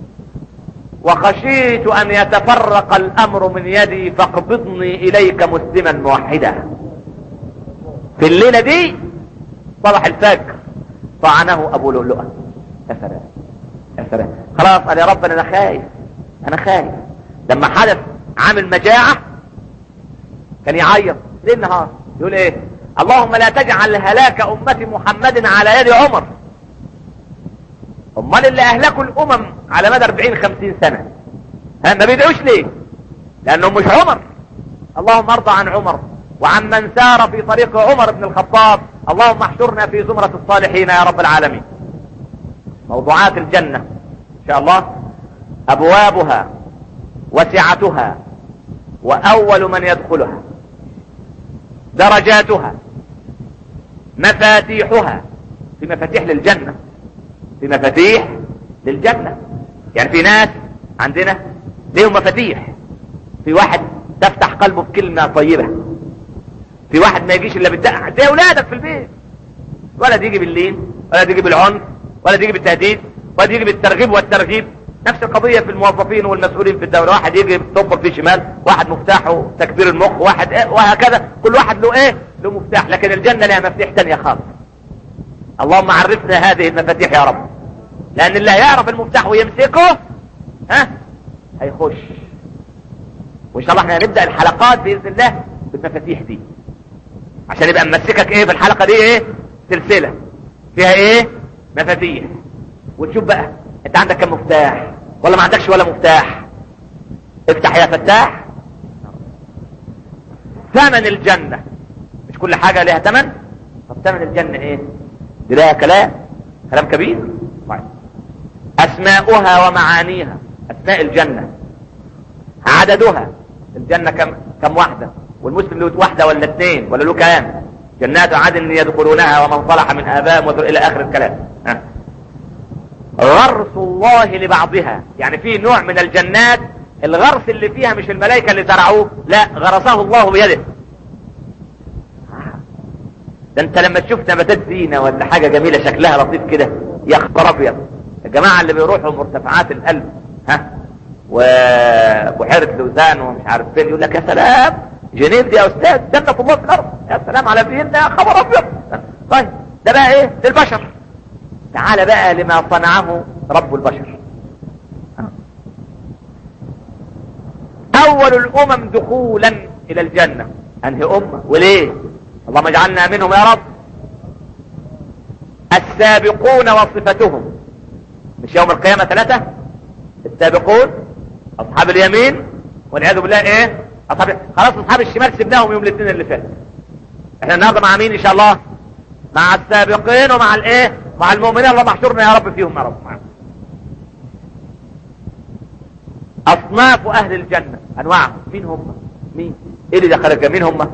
A: وخشيت ان يتفرق الامر من يدي، فاقبضني اليك مسلما موحدا. في الليلة دي صبح الفجر طعنه ابو لؤلؤة. يا سلام يا سلام، خلاص قال يا رب انا خايف انا خايف. لما حدث عامل مجاعة كان يعيط ليل نهار، يقول ايه؟ اللهم لا تجعل هلاك امة محمد على يد عمر. امال اللي اهلكوا الامم على مدى اربعين خمسين سنة ها ما بيدعوش ليه؟ لانهم مش عمر. اللهم ارضى عن عمر وعن من سار في طريق عمر بن الخطاب. اللهم احشرنا في زمرة الصالحين يا رب العالمين. موضوعات الجنة ان شاء الله، ابوابها وسعتها واول من يدخلها، درجاتها، مفاتيحها. في مفاتيح للجنة، في مفاتيح للجنة. يعني في ناس عندنا ليهم مفاتيح. في واحد تفتح قلبه بكلمة طيبة، في واحد ما يجيش الا بالدقة زي اولادك في البيت، ولا تيجي باللين، ولا تيجي بالعنف، ولا تيجي بالتهديد، ولا تيجي بالترغيب والترغيب. نفس القضية في الموظفين والمسؤولين في الدولة، واحد يجي تطبر فيه شمال، واحد مفتاحه تكبير المخ، واحد ايه، وهكذا. كل واحد له ايه؟ له مفتاح. لكن الجنة لها مفتاح تانية خالص. اللهم عرفنا هذه المفاتيح يا رب، لان اللي هيعرف المفتاح ويمسكه ها هيخش. وان شاء الله احنا هنبدأ الحلقات بإذن الله بالمفاتيح دي، عشان يبقى ممسكك ايه في الحلقة دي؟ ايه؟ سلسلة فيها ايه؟ مفاتيح. وتشوف بقى انت عندك كم مفتاح ولا ما عندكش ولا مفتاح. افتح يا فتاح. ثمن الجنة، مش كل حاجة لها ثمن. طب ثمن الجنة ايه؟ دي لها كلام، كلام كبير. طيب، اسماؤها ومعانيها. اسماء الجنة، عددها. الجنة كم كم واحدة؟ والمسلم له واحدة ولا اثنين ولا له كام؟ جنات عدن يدخلونها ومن صلح من آبائهم الى اخر الكلام. ها. غرس الله لبعضها، يعني في نوع من الجنات الغرس اللي فيها مش الملائكة اللي زرعوه، لا، غرسه الله بيده. ده انت لما تشوف نباتات زينة ولا حاجة جميلة شكلها لطيف كده يا خبر ابيض. الجماعة اللي بيروحوا مرتفعات القلب ها وبحيرة لوزان ومش عارف فين يقول لك يا سلام جنيف دي يا استاذ جنة الله في الارض، يا سلام على فين ده خبر ابيض. طيب ده بقى ايه للبشر، تعال بقى لما صنعه رب البشر. اول الامم دخولا الى الجنة انهي امة وليه؟ اللهم اجعلنا منهم يا رب. السابقون وصفتهم مش يوم القيامة ثلاثة، السابقون اصحاب اليمين والعياذ بالله ايه أصحاب، خلاص اصحاب الشمال سبناهم يوم الاثنين اللي فات. احنا النهارده مع مين ان شاء الله؟ مع السابقين ومع الايه مع المؤمنين. الله محشورنا يا رب فيهم يا رب. اصناف اهل الجنة انواعهم مين هم؟ مين ايه اللي دخل الجنة؟ مين هم؟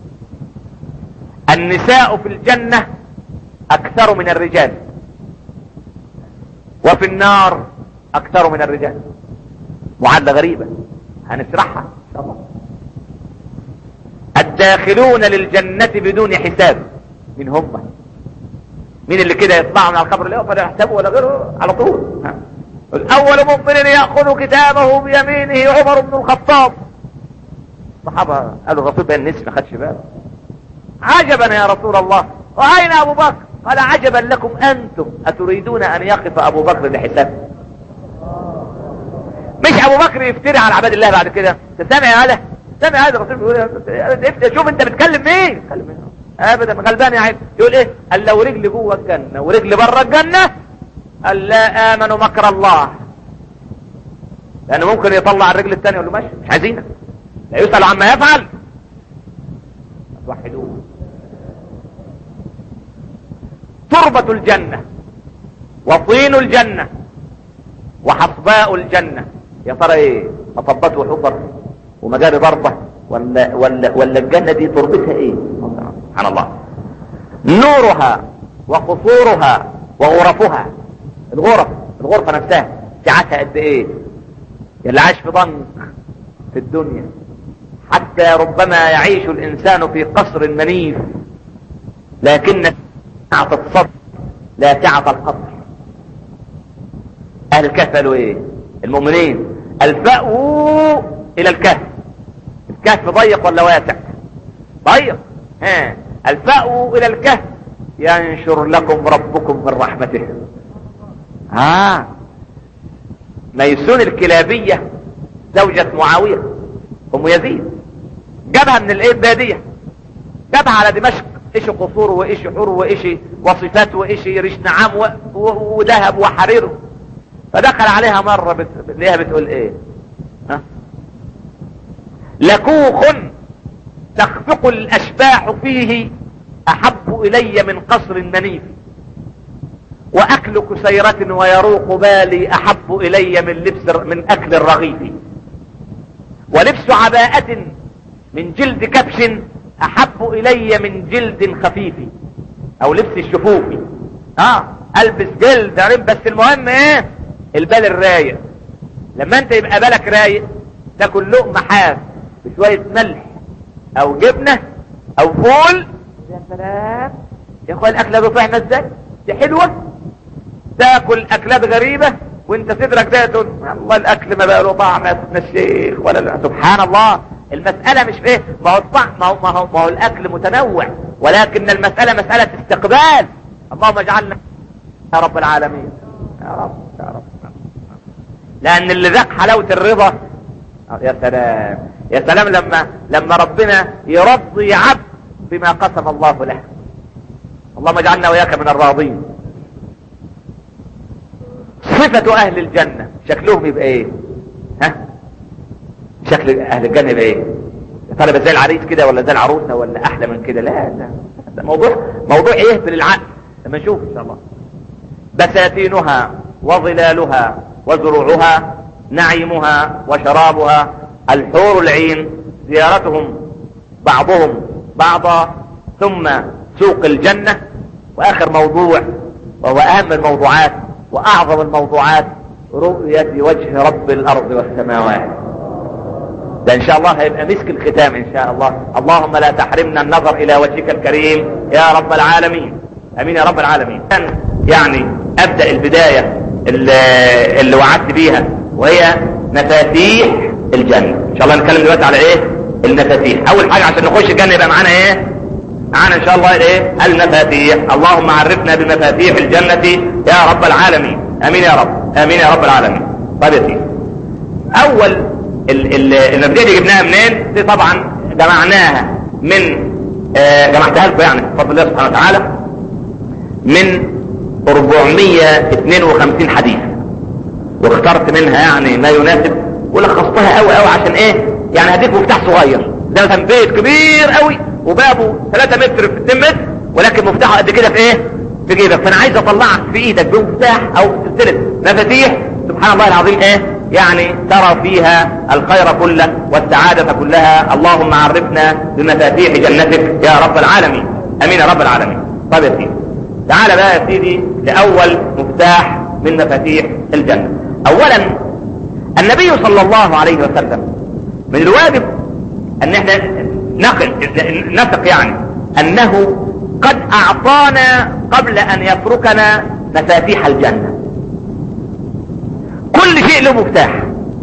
A: النساء في الجنة اكثر من الرجال، وفي النار اكثر من الرجال. معادلة غريبة هنشرحها ان شاء الله. الداخلون للجنة بدون حساب مين هم؟ مين اللي كده يطلعوا من القبر لا ولا يحسبوا ولا غيره على طول؟ ها. الاول مؤمن ياخذ كتابه بيمينه عمر بن الخطاب. الصحابه قالوا الرسول بين النسب ما خدش باله. عجبا يا رسول الله واين ابو بكر؟ قال عجبا لكم انتم اتريدون ان يقف ابو بكر لحساب. مش ابو بكر يفتري على عباد الله بعد كده. تسمع هذا سامع هذا الرسول بيقول شوف انت بتكلم مين؟ بتكلم مين؟ ابدا غلبان يا عيني. يقول ايه؟ قال لو رجل جوه الجنه ورجل بره الجنه قال لا امنوا مكر الله، لانه ممكن يطلع الرجل الثاني يقول له ماشي مش عايزينك، لا يسأل عما يفعل. توحدوه. تربة الجنة وطين الجنة وحصباء الجنة. يا ترى ايه؟ مطبات وحفر ومجاري ضربة ولا ولا ولا الجنة دي تربتها ايه؟ سبحان الله. نورها وقصورها وغرفها. الغرف الغرفة نفسها سعتها قد ايه؟ اللي عايش في ضنك في الدنيا حتى ربما يعيش الانسان في قصر منيف، لكن سعة الصدر لا سعة القصر. اهل الكهف قالوا ايه؟ المؤمنين الفأوا الى الكهف. الكهف ضيق ولا واسع؟ ضيق. ها الفأوا الى الكهف ينشر لكم ربكم من رحمته. ها ميسون الكلابية زوجة معاوية ام يزيد جابها من الايه البادية، جابها على دمشق، ايش قصور وايش حور وايش وصفات وايش ريش نعام وذهب وحرير. فدخل عليها مرة بت... ليها بتقول ايه؟ ها لكوخ تخفق الاشباح فيه احب الي من قصر منيف، واكل كسيرة ويروق بالي احب الي من لبس من اكل الرغيف، ولبس عباءة من جلد كبش احب الي من جلد خفيف، او لبس الشفوفي. اه البس جلد ريم، بس المهم ايه؟ البال الرايق. لما انت يبقى بالك رايق تاكل لقمة حاف بشوية ملح او جبنة او فول، يا سلام يا اخويا الاكلة دي طعمة ازاي؟ دي حلوة. تاكل اكلات غريبة وانت صدرك ده تقول الله الاكل ما بقى له طعم يا سيدنا الشيخ ولا لا. سبحان الله. المسألة مش ايه؟ ما هو الطعم ما هو, ما هو, ما هو الاكل متنوع، ولكن المسألة مسألة استقبال. اللهم اجعلنا يا رب العالمين يا رب يا رب. لان اللي ذاق حلاوة الرضا يا سلام يا سلام لما لما ربنا يرضي عبد بما قسم الله له. اللهم اجعلنا وياك من الراضين. صفة اهل الجنة شكلهم يبقى ايه؟ ها شكل اهل الجنة يبقى ايه؟ طالب زي العريس كده ولا زي العروسة ولا احلى من كده؟ لا لا ده موضوع موضوع يهبل العقل لما نشوف ان شاء الله. بساتينها وظلالها وزروعها نعيمها وشرابها الحور العين زيارتهم بعضهم بعضا ثم سوق الجنة. واخر موضوع وهو اهم الموضوعات واعظم الموضوعات رؤية وجه رب الارض والسماوات. ده ان شاء الله هيبقى مسك الختام ان شاء الله. اللهم لا تحرمنا النظر الى وجهك الكريم يا رب العالمين، امين يا رب العالمين. يعني ابدأ البداية اللي, اللي وعدت بيها، وهي مفاتيح الجنة. ان شاء الله نتكلم دلوقتي على ايه؟ المفاتيح. اول حاجة عشان نخش الجنة يبقى معانا ايه؟ معانا ان شاء الله ايه؟ المفاتيح. اللهم عرفنا بمفاتيح الجنة يا رب العالمين، امين يا رب، امين يا رب العالمين. طيب يا سيدي، اول المفاتيح دي جبناها منين؟ دي طبعا جمعناها من آه جمعتها لكم يعني بفضل الله سبحانه وتعالى من أربعمية واثنين وخمسين حديث، واخترت منها يعني ما يناسب ولخصتها قوي قوي عشان ايه؟ يعني هديك مفتاح صغير، ده مثلا بيت كبير قوي وبابه ثلاثة متر في اتنين متر، ولكن مفتاحه قد كده في ايه؟ في جيبك. فانا عايز اطلعك في ايدك بمفتاح او سلسلة مفاتيح سبحان الله العظيم ايه؟ يعني ترى فيها الخير كله والسعادة كلها. اللهم عرفنا بمفاتيح جنتك يا رب العالمين، امين يا رب العالمين. طيب يا سيدي، تعال بقى يا سيدي لأول مفتاح من مفاتيح الجنة. أولا النبي صلى الله عليه وسلم من الواجب أن احنا نقل نثق يعني أنه قد أعطانا قبل أن يتركنا مفاتيح الجنة. كل شيء له مفتاح.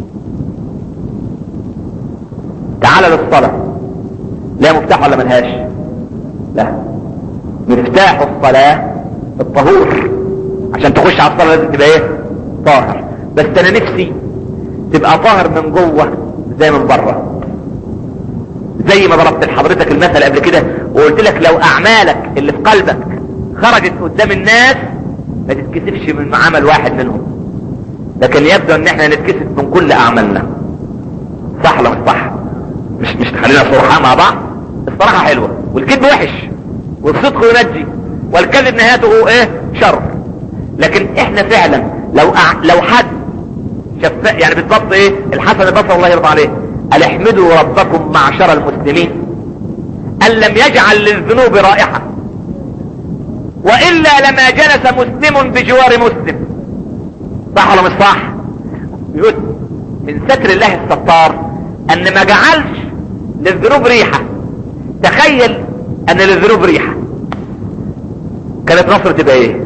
A: تعال للصلاة، لا مفتاح ولا ملهاش؟ لا، مفتاح الصلاة الطهور. عشان تخش على الصلاة لازم تبقى ايه؟ طاهر. بس انا نفسي تبقى طاهر من جوه زي من بره. زي ما ضربت لحضرتك المثل قبل كده وقلت لك لو اعمالك اللي في قلبك خرجت قدام الناس ما تتكسفش من عمل واحد منهم، لكن يبدو ان احنا نتكسف من كل اعمالنا. صح ولا مش صح؟ مش مش خلينا صراحة مع بعض. الصراحة حلوة والكذب وحش والصدق ينجي والكذب نهايته ايه؟ شر. لكن احنا فعلا لو أع... لو حد شف يعني بالضبط ايه؟ الحسن البصري الله يرضى عليه قال احمدوا ربكم معشر المسلمين ان لم يجعل للذنوب رائحة، والا لما جلس مسلم بجوار مسلم. صح ولا مش صح؟ يقول من ستر الله الستار ان ما جعلش للذنوب ريحة. تخيل ان للذنوب ريحة، كانت مصر تبقى ايه؟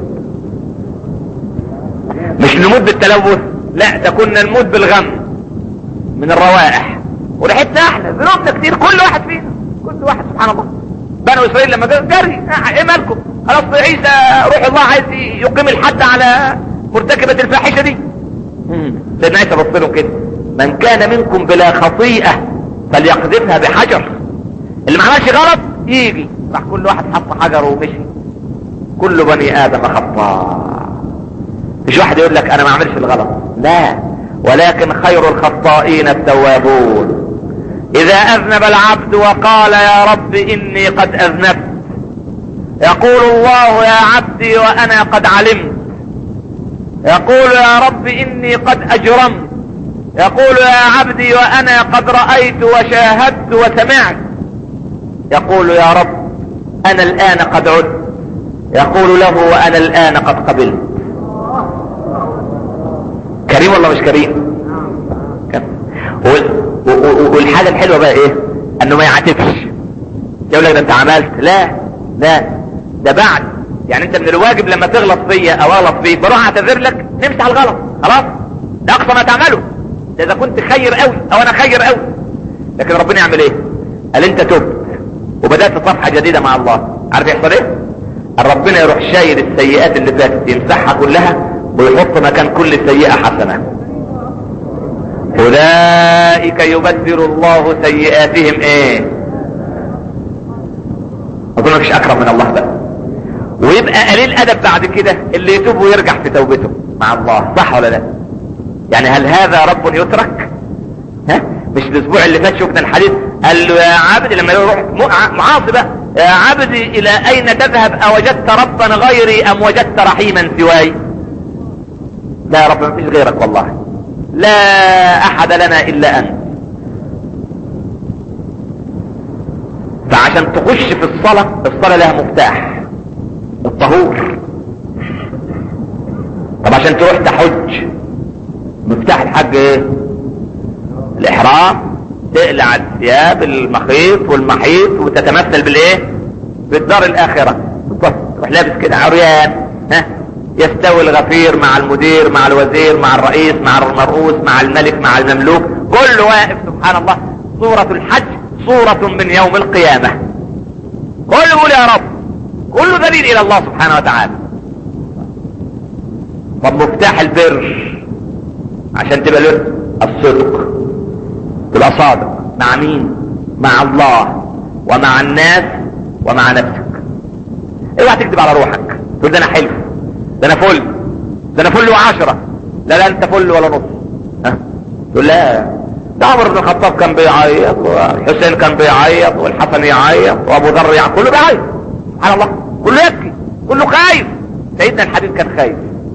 A: مش نموت بالتلوث، لا ده كنا نموت بالغم من الروائح. وريحتنا احنا ذنوبنا كتير، كل واحد فينا كل واحد سبحان الله. بنو اسرائيل لما جري ايه مالكم؟ خلاص عيسى روح الله عايز يقيم الحد على مرتكبة الفاحشة دي. سيدنا عيسى بص لهم كده من كان منكم بلا خطيئة فليقذفها بحجر. اللي ما عملش غلط يجي، راح كل واحد حط حجر ومشي. كل بني ادم خطاء. مش واحد يقول لك انا ما عملش الغلط، لا، ولكن خير الخطائين التوابون. اذا اذنب العبد وقال يا رب اني قد اذنبت، يقول الله يا عبدي وانا قد علمت. يقول يا رب اني قد اجرمت. يقول يا عبدي وانا قد رأيت وشاهدت وسمعت. يقول يا رب انا الان قد عدت. يقول له وانا الان قد قبلت. كريم والله مش كريم؟ والحاجة الحلوة بقى ايه؟ انه ما يعاتبش يقول لك ده انت عملت، لا لا، ده بعد يعني انت من الواجب لما تغلط فيا او اغلط فيك بروح اعتذر لك نمسح الغلط خلاص، ده اقصى ما تعمله، ده اذا كنت خير قوي او انا خير قوي. لكن ربنا يعمل ايه؟ قال انت تبت وبدأت صفحة جديدة مع الله. عارف يحصل ايه؟ ربنا يروح شايل السيئات اللي فاتت يمسحها كلها ويحط مكان كل سيئة حسنة. أولئك يبدل الله سيئاتهم ايه؟ اظن مفيش اكرم من الله بقى. ويبقى قليل ادب بعد كده اللي يتوب ويرجع في توبته مع الله. صح ولا لا؟ يعني هل هذا رب يترك؟ ها؟ مش الاسبوع اللي فات شفنا الحديث قال له يا عبدي لما يروح معاصي بقى، يا عبدي الى اين تذهب؟ اوجدت ربا غيري ام وجدت رحيما سواي؟ لا يا رب مفيش غيرك والله، لا احد لنا الا انت. فعشان تخش في الصلاة، الصلاة لها مفتاح الطهور. طب عشان تروح تحج، مفتاح الحج ايه؟ الاحرام. تقلع الثياب المخيط والمحيط وتتمثل بالايه؟ بالدار الاخرة. تروح لابس كده عريان، ها، يستوي الغفير مع المدير مع الوزير مع الرئيس مع المرؤوس مع الملك مع المملوك، كله واقف. سبحان الله، صورة الحج صورة من يوم القيامة. كله يقول يا رب، كله دليل الى الله سبحانه وتعالى. طب مفتاح البر عشان تبقى له الصدق، تبقى صادق مع مين؟ مع الله ومع الناس ومع نفسك. اوعى تكذب على روحك تقول ده انا حلو، ده انا فل، ده انا فل وعشرة. لا لا، انت فل ولا نص. ها، تقول لا، ده عمر بن الخطاب كان بيعيط، والحسين كان بيعيط، والحسن يعيط، وابو ذر يعيط، كله بيعيط. سبحان الله، كله يبكي، كله خايف. سيدنا الحبيب كان خايف.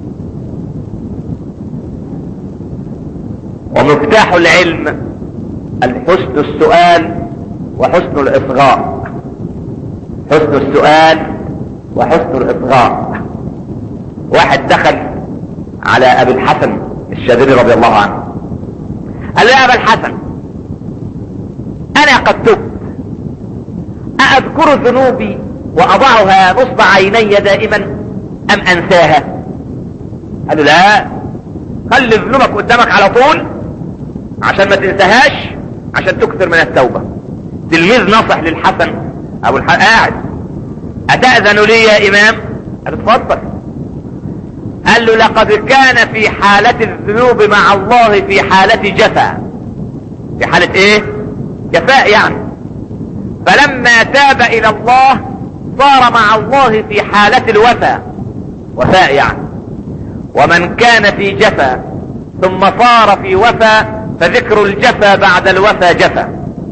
A: ومفتاح العلم الحسن السؤال وحسن الاصغاء. حسن السؤال وحسن الاصغاء. واحد دخل على ابي الحسن الشاذلي رضي الله عنه، قال له يا ابا الحسن، انا قد تبت، اذكر ذنوبي واضعها نصب عيني دائما ام انساها؟ قال له لا، خلي ذنوبك قدامك على طول عشان ما تنساهاش، عشان تكثر من التوبة. تلميذ نصح للحسن، ابو الحسن قاعد، اتأذن لي يا امام؟ قال اتفضل. قال له لقد كان في حالة الذنوب مع الله في حالة جفا. في حالة ايه؟ جفاء يعني. فلما تاب الى الله صار مع الله في حالة الوفا، وفاء يعني. ومن كان في جفا ثم صار في وفا فذكر الجفا بعد الوفا جفا.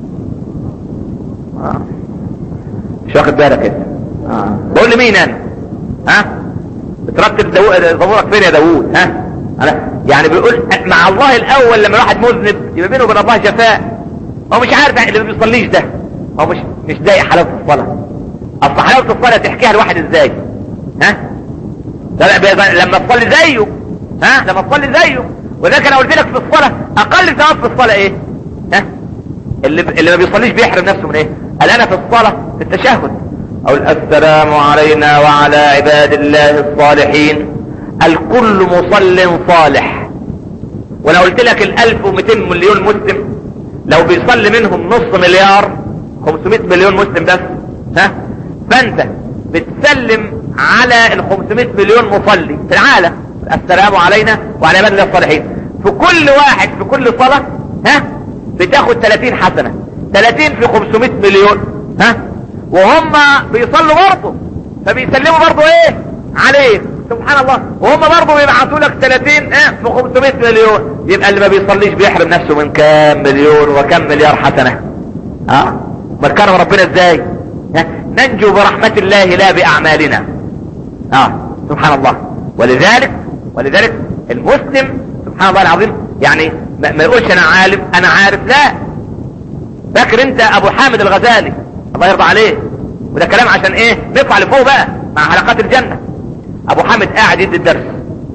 A: آه. مش واخد بالك انت؟ آه. بقول لمين انا؟ ها؟ بترتب ضمورك فين يا داوود؟ ها؟ أنا يعني بيقول مع الله الاول لما الواحد مذنب يبقى بينه وبين الله جفاء. هو مش عارف اللي ما بيصليش ده، هو مش مش ضايق حلاوه الصلاه. اصل حلاوه الصلاه تحكيها الواحد ازاي؟ ها؟ لما تصلي زيه، ها؟ لما تصلي زيه. وذلك انا قلت لك في الصلاه اقل ثواب في الصلاه ايه؟ ها؟ اللي اللي ما بيصليش بيحرم نفسه من ايه؟ قال انا في الصلاه في التشهد اقول السلام علينا وعلى عباد الله الصالحين، الكل مصل صالح. وانا قلت لك الالف ومئتين مليون مسلم لو بيصلي منهم نص مليار، خمسمائة مليون مسلم بس، ها؟ فانت بتسلم على ال خمسمائة مليون مصلي في العالم السلام علينا وعلى عباد الله الصالحين. في كل واحد في كل صلاة، ها؟ بتاخد ثلاثين حسنة. ثلاثين في خمسمائة مليون، ها؟ وهم بيصلوا برضه فبيسلموا برضه ايه عليك. سبحان الله. وهم برضه بيبعثوا لك ثلاثين اه في خمسمائة مليون. يبقى اللي ما بيصليش بيحرم نفسه من كام مليون وكم مليار حسنة. اه مكرم ربنا ازاي؟ اه؟ ننجو برحمة الله لا باعمالنا. اه سبحان الله. ولذلك ولذلك المسلم سبحان الله العظيم يعني ما يقولش انا عالم انا عارف، لا. فاكر انت ابو حامد الغزالي الله يرضى عليه، وده كلام عشان ايه نطلع لفوق بقى مع حلقات الجنة. ابو حامد قاعد يدي الدرس،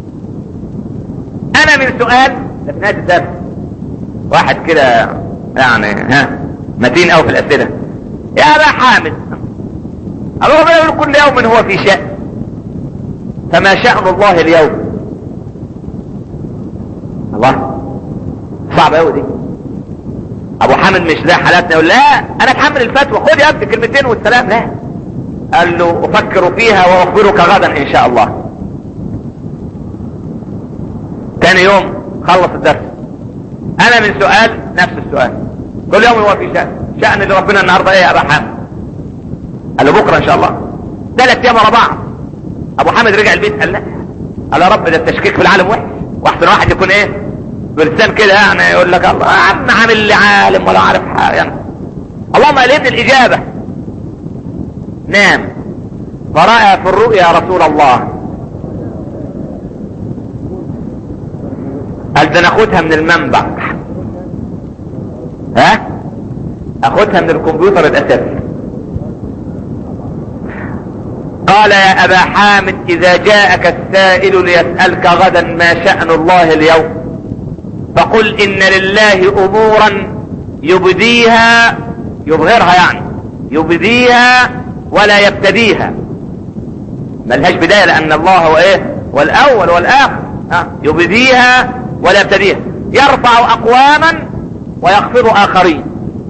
A: انا من سؤال ده في نهاية الدرس واحد كده يعني ها متين قوي في الاسئلة، يا ابا حامد الله بيقول كل يوم هو في شأن، فما شأن الله اليوم؟ الله صعب قوي دي. ابو حامد مش زي حالاتنا يقول لا انا اتحمل الفتوى، خد يا ابني كلمتين والسلام، لا. قال له افكر فيها واخبرك غدا ان شاء الله. تاني يوم خلص الدرس، انا من سؤال نفس السؤال، كل يوم هو في شأن. شأن اللي ربنا النهارده ايه يا ابو حامد؟ قال له بكره ان شاء الله. ثلاث ايام ورا بعض. ابو حامد رجع البيت قال لا، قال يا رب ده التشكيك في العالم وحش، واحسن واحد يكون ايه بلسان كده يعني يقول لك الله يا عم عامل لي عالم ولا عارف حاجه يعني. اللهم الهمني الاجابه. نام فرأى في الرؤيا رسول الله، قال ده ناخدها من المنبع، ها اخدها من الكمبيوتر الاساسي. قال يا ابا حامد اذا جاءك السائل ليسألك غدا ما شأن الله اليوم فقل ان لله امورا يبديها، يظهرها يعني، يبديها ولا يبتديها، ملهاش بداية لأن الله هو ايه؟ والأول والآخر. ها؟ يبديها ولا يبتديها، يرفع أقواما ويخفض آخرين.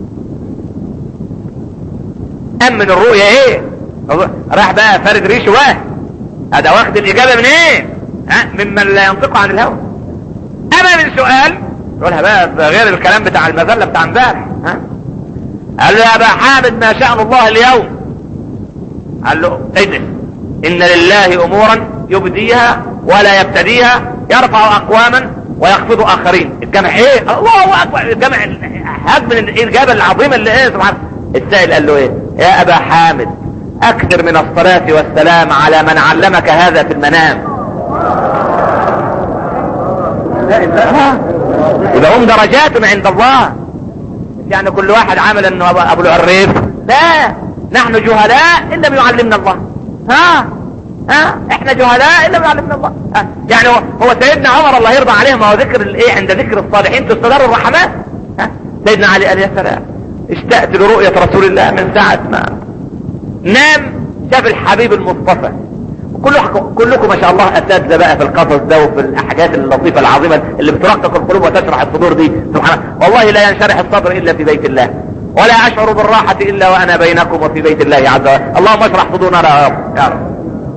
A: أمن الرؤية ايه؟ راح بقى فارد ريشه بقى، هذا واخد الإجابة من ايه؟ ها؟ ممن لا ينطق عن الهوى. أما من سؤال يقولها بقى غير الكلام بتاع المذلة بتاع امبارح. ها؟ قال له يا أبا حامد ما شأن الله اليوم؟ قال له ادرس إن لله أمورا يبديها ولا يبتديها، يرفع أقواما ويخفض آخرين. الجمع ايه؟ الله أكبر. الجمع هجم من الإجابة العظيمة اللي ايه سبحانه. السائل قال له ايه؟ يا أبا حامد أكثر من الصلاة والسلام على من علمك هذا في المنام. يبقى هم درجات عند الله، يعني كل واحد عمل انه ابو العريف. لا، نحن جهلاء ان لم يعلمنا الله. ها ها احنا جهلاء ان لم يعلمنا الله. ها؟ يعني هو سيدنا عمر الله يرضى عليه، ما هو ذكر الايه؟ عند ذكر الصالحين تستدار الرحمات. ها؟ سيدنا علي قال يا سلام، اشتقت لرؤية رسول الله من ساعة ما نام شاف الحبيب المصطفى. كلكم كلكم ما شاء الله اساتذه بقى في القصص ده وفي الحاجات اللطيفه العظيمه اللي بترقق القلوب وتشرح الصدور دي. سبحان الله، والله لا ينشرح الصدر الا في بيت الله، ولا اشعر بالراحه الا وانا بينكم وفي بيت الله عز وجل. اللهم اشرح صدورنا يا رب يا رب.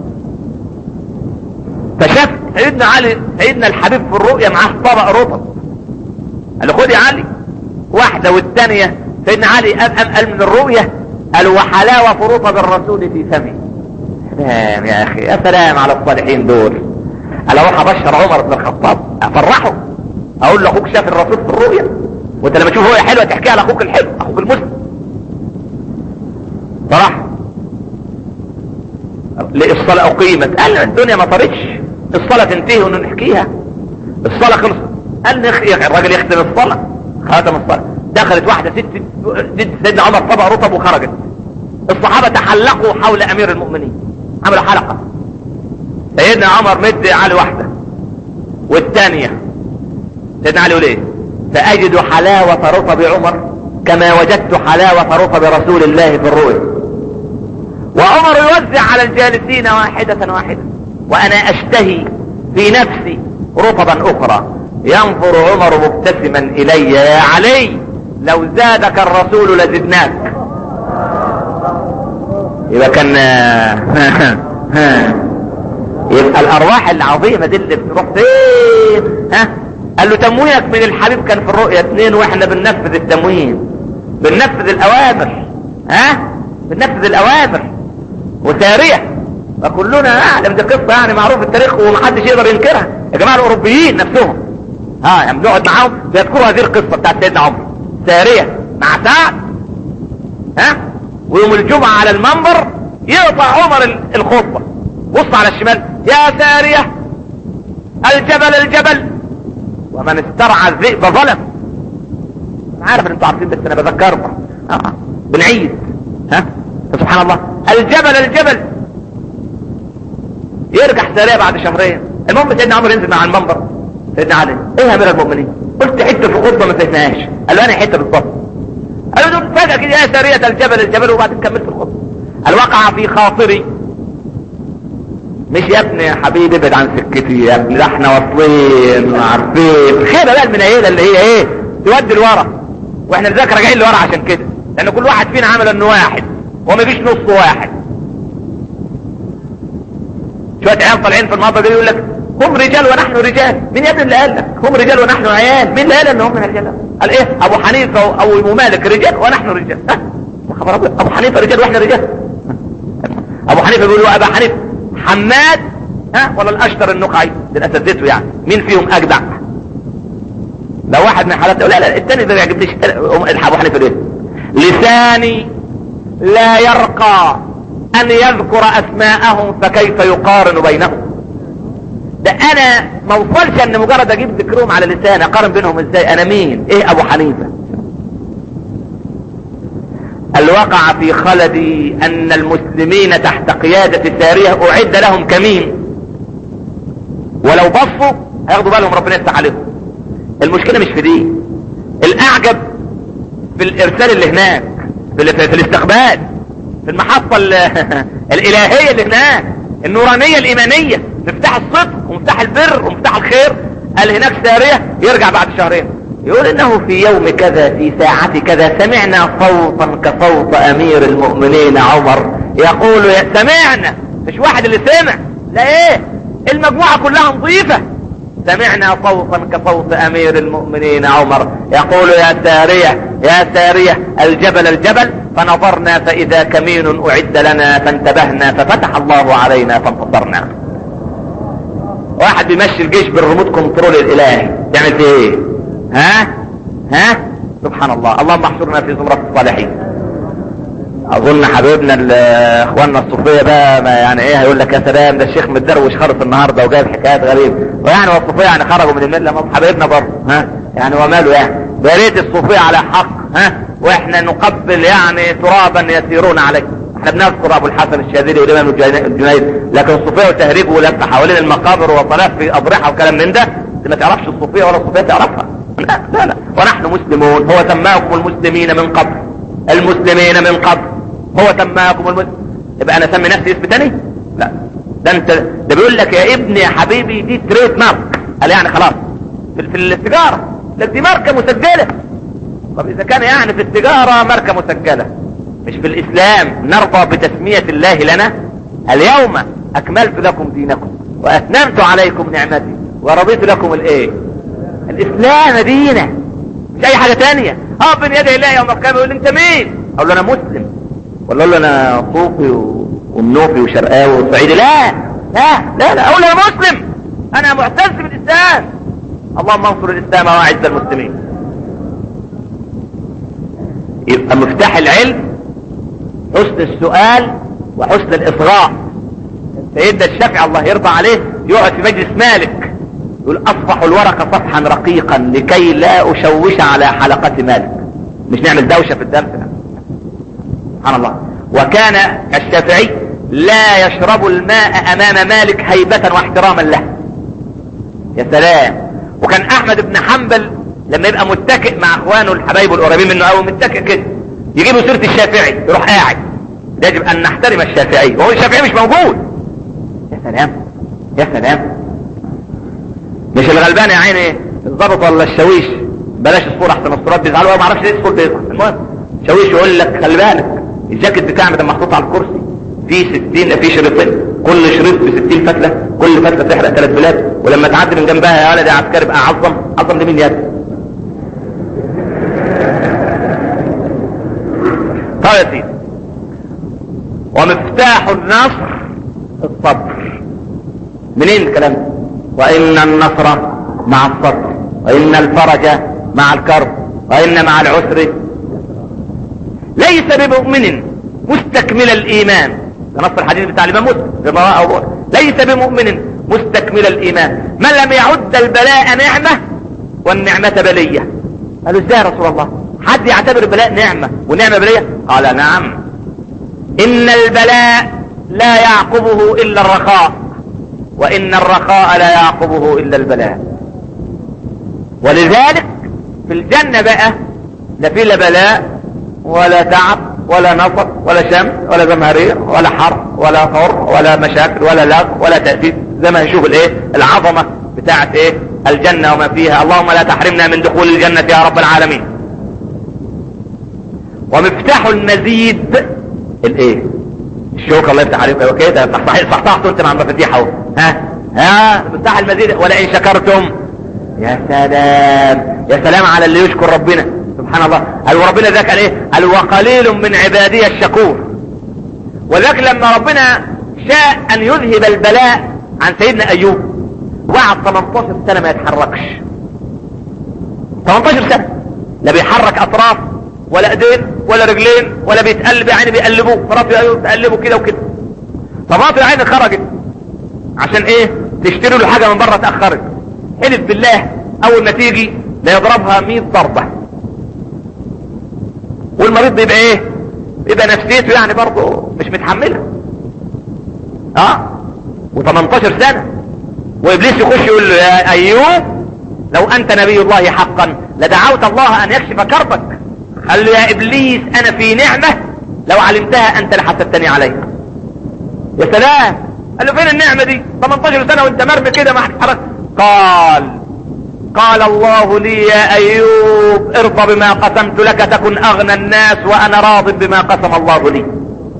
A: فشاف سيدنا علي سيدنا الحبيب في الرؤيا معاه طبق رطب. قال له خد يا علي واحده والثانيه. سيدنا علي قام قال من الرؤيا قال وحلاوه رطب الرسول في فمه. سلام يا اخي، يا سلام على الصالحين دول. انا اروح ابشر عمر بن الخطاب افرحه، اقول له اخوك شاف الرسول في الرؤيا، وانت لما تشوف رؤيا حلوه تحكيها على اخوك الحلو، اخوك المسلم. صراحه الصلاه اقيمت، قال الدنيا ما طارتش، الصلاه تنتهي ونحكيها. الصلاه خلصت، قال نخ... الراجل يختم الصلاه، ختم الصلاه. دخلت واحده ست ست سيدنا عمر طبق رطب وخرجت. الصحابه تحلقوا حول امير المؤمنين، عملوا حلقة. سيدنا عمر مد علي واحدة والثانية. سيدنا علي يقول ايه؟ فأجد حلاوة رطب عمر كما وجدت حلاوة رطب رسول الله في الرؤيا. وعمر يوزع على الجالسين واحدة واحدة، وأنا أشتهي في نفسي رطبا أخرى. ينظر عمر مبتسما إلي يا علي لو زادك الرسول لزدناك. يبقى كان يبقى الارواح العظيمة دي اللي بتروح فين؟ ها؟ قال له تموينك من الحبيب كان في الرؤيا اتنين، واحنا بننفذ التموين، بننفذ الاوامر. ها؟ بننفذ الاوامر. وسارية وكلنا نعلم دي قصة يعني معروف في التاريخ ومحدش يقدر ينكرها. يا جماعة الاوروبيين نفسهم ها يعني بنقعد معاهم بيذكروا هذه القصة بتاعت سيدنا عمر. سارية مع سعد، ها؟ ويوم الجمعة على المنبر يقطع عمر الخطبة، بص على الشمال يا سارية الجبل الجبل ومن استرعى الذئب ظلم. انا عارف ان انتوا عارفين بس انا بذكركم. اه بنعيد. ها سبحان الله، الجبل الجبل. يرجع سارية بعد شهرين. المهم سيدنا عمر ينزل مع المنبر. سيدنا علي ايه يا امير المؤمنين؟ قلت حته في خطبه ما فهمناهاش. قال له انا حته بالظبط. قال له فجأة كده يا سارية الجبل الجبل وبعدين كملت الخطبه. قال وقع في خاطري، مش يا ابني يا حبيبي ابعد عن سكتي يا ابني، ده احنا واصلين وعارفين الخيبه بقى المنيله اللي هي ايه تودي لورا، واحنا لذلك راجعين لورا عشان كده، لان كل واحد فينا عمل انه واحد وما فيش نص واحد. شويه عيال طالعين في المنطقه دي يقول لك هم رجال ونحن رجال. مين يا ابني اللي قال لك هم رجال ونحن عيال؟ مين اللي قال ان هم رجال؟ قال ايه؟ ابو حنيفه او ابو مالك رجال ونحن رجال. ها خبر ابو حنيفه رجال واحنا رجال. ابو حنيفه بيقول له ابا حنيفه حماد ها ولا الاشتر النقعي للاساتذته يعني مين فيهم اجدع؟ لو واحد من حالات لا لا الثاني ده ما يعجبنيش. ابو حنيفه ليه؟ لساني لا يرقى ان يذكر اسماءهم فكيف يقارن بينهم. ده انا ما وصلش ان مجرد اجيب ذكرهم على لساني اقارن بينهم ازاي؟ انا مين؟ ايه ابو حنيفه؟ الوقع في خلدي ان المسلمين تحت قيادة سارية اعد لهم كمين، ولو بصوا هياخدوا بالهم ربنا يفتح عليهم. المشكلة مش في دي، الاعجب في الارسال اللي هناك، في, في الاستقبال، في المحطة الالهية اللي هناك، النورانية الايمانية، مفتاح الصدق ومفتاح البر ومفتاح الخير. قال هناك سارية يرجع بعد شهرين يقول انه في يوم كذا في ساعة كذا سمعنا صوتا كصوت امير المؤمنين عمر يقول يا سمعنا، مش واحد اللي سمع، لا ايه، المجموعة كلها نظيفة. سمعنا صوتا كصوت امير المؤمنين عمر يقول يا سارية يا سارية الجبل الجبل، فنظرنا فاذا كمين اعد لنا فانتبهنا ففتح الله علينا فانتصرنا. واحد بيمشي الجيش بالريموت كنترول الالهي تعمل فيه ايه؟ ها ها سبحان الله. اللهم احشرنا في زمرة الصالحين. اظن حبيبنا اخواننا الصوفيه بقى ما يعني ايه، هيقول لك يا سلام ده الشيخ متدروش خالص النهارده وجايب حكايات غريبه، ويعني والصوفيه يعني خرجوا من المله، ما حبيبنا برضه ها يعني وماله يعني، يا ريت الصوفيه على حق ها واحنا نقبل يعني ترابا يسيرون عليه. احنا بنذكر ابو الحسن الشاذلي والامام الجنيد، لكن الصوفيه وتهريب ولف حوالين المقابر وطلاق في اضرحه وكلام من ده ما تعرفش الصوفيه ولا الصوفيه تعرفها. لا لا لا، ونحن مسلمون. هو سماكم المسلمين من قبل، المسلمين من قبل، هو سماكم المسلمين. يبقى انا اسمي نفسي اسم تاني؟ لا، ده انت ده بيقول لك يا ابني يا حبيبي دي تريد مارك. قال يعني خلاص في, في التجاره لك دي ماركه مسجله. طب اذا كان يعني في التجاره ماركه مسجله، مش في الاسلام نرضى بتسميه الله لنا؟ اليوم اكملت لكم دينكم واتممت عليكم نعمتي ورضيت لكم الايه؟ الاسلام دينا، مش اي حاجة تانية. اه بين يدي الله يوم القيامة يقول لي انت مين؟ اقول له انا مسلم، ولا اقول له انا صوفي ومنوفي وشرقاوي وصعيدي؟ لا لا لا لا، اقول له انا مسلم، انا معتز بالاسلام. اللهم انصر الاسلام واعز المسلمين. يبقى مفتاح العلم حسن السؤال وحسن الاصغاء. سيدنا الشافعي الله يرضى عليه يقعد في مجلس مالك يقول اصفح الورقة صفحا رقيقا لكي لا اشوش على حلقة مالك. مش نعمل دوشة في الدرس. سبحان الله. وكان الشافعي لا يشرب الماء امام مالك هيبة واحتراما له. يا سلام. وكان احمد بن حنبل لما يبقى متكئ مع اخوانه الحبايب القريبين منه او متكئ كده يجيبوا سيرة الشافعي يروح قاعد. يجب ان نحترم الشافعي وهو الشافعي مش موجود. يا سلام يا سلام. مش الغلبان يا عيني الضبط ولا الشويش، بلاش الصورة احسن الصورات بيزعلوا، ما اعرفش ليه الصورة بيزعل. المهم شويش يقول لك خلي بالك الجاكيت بتاعنا ده محطوط على الكرسي في ستين في شريطين، كل شريط بستين فتلة، كل فتلة تحرق ثلاث بلاد، ولما تعدي من جنبها يا ولد يا عسكري بقى عظم عظم دي مين يا ابني؟ طيب يا سيدي. ومفتاح النصر الصبر. منين الكلام ده؟ وإن النصر مع الصبر وإن الفرج مع الكرب وإن مع العسر. ليس بمؤمن مستكمل الإيمان، ده نص الحديث بتاع الإمام مسلم. ليس بمؤمن مستكمل الإيمان من لم يعد البلاء نعمة والنعمة بلية. قالوا ازاي يا رسول الله؟ حد يعتبر البلاء نعمة والنعمة بلية؟ قال نعم، إن البلاء لا يعقبه إلا الرخاء وإن الرخاء لا يعقبه إلا البلاء. ولذلك في الجنة بقى لا في لا بلاء ولا تعب ولا نصب ولا شمس ولا زمهرير ولا حر ولا ضر ولا مشاكل ولا لغو ولا تأديب، زي ما نشوف الايه العظمة بتاعت ايه الجنة وما فيها. اللهم لا تحرمنا من دخول الجنة يا رب العالمين. ومفتاح المزيد الايه؟ الشوك. الله يفتح عليك. ايوه كده صحيح صحصحتوا انت مع المفاتيح اهو. ها ها مفتاح المزيد. ولئن شكرتم. يا سلام يا سلام على اللي يشكر ربنا. سبحان الله. قال ربنا ذاك قال ايه؟ قال وقليل من عبادي الشكور. وذاك لما ربنا شاء ان يذهب البلاء عن سيدنا ايوب وقعد ثمانية عشر سنة ما يتحركش. ثمانية عشر سنة لا بيحرك اطراف ولا ايدين ولا رجلين ولا بيتقلب يا عيني بيقلبوه مرات ايوب تقلبه كده وكده. فمرات يا عيني خرجت عشان ايه؟ تشتري له حاجة من بره تأخرت. حلف بالله اول ما تيجي لا يضربها مية ضربة. والمريض بيبقى ايه؟ بيبقى نفسيته يعني برضه مش متحملها. اه و18 سنة وابليس يخش يقول له يا ايوب لو انت نبي الله حقا لدعوت الله ان يكشف كربك. قال له يا ابليس انا في نعمة لو علمتها انت لحسدتني عليها. يا سلام. قال له فين النعمة دي؟ ثمانية عشر سنة وانت مرمي كده ما حرك. قال قال الله لي يا ايوب ارضى بما قسمت لك تكن اغنى الناس وانا راض بما قسم الله لي.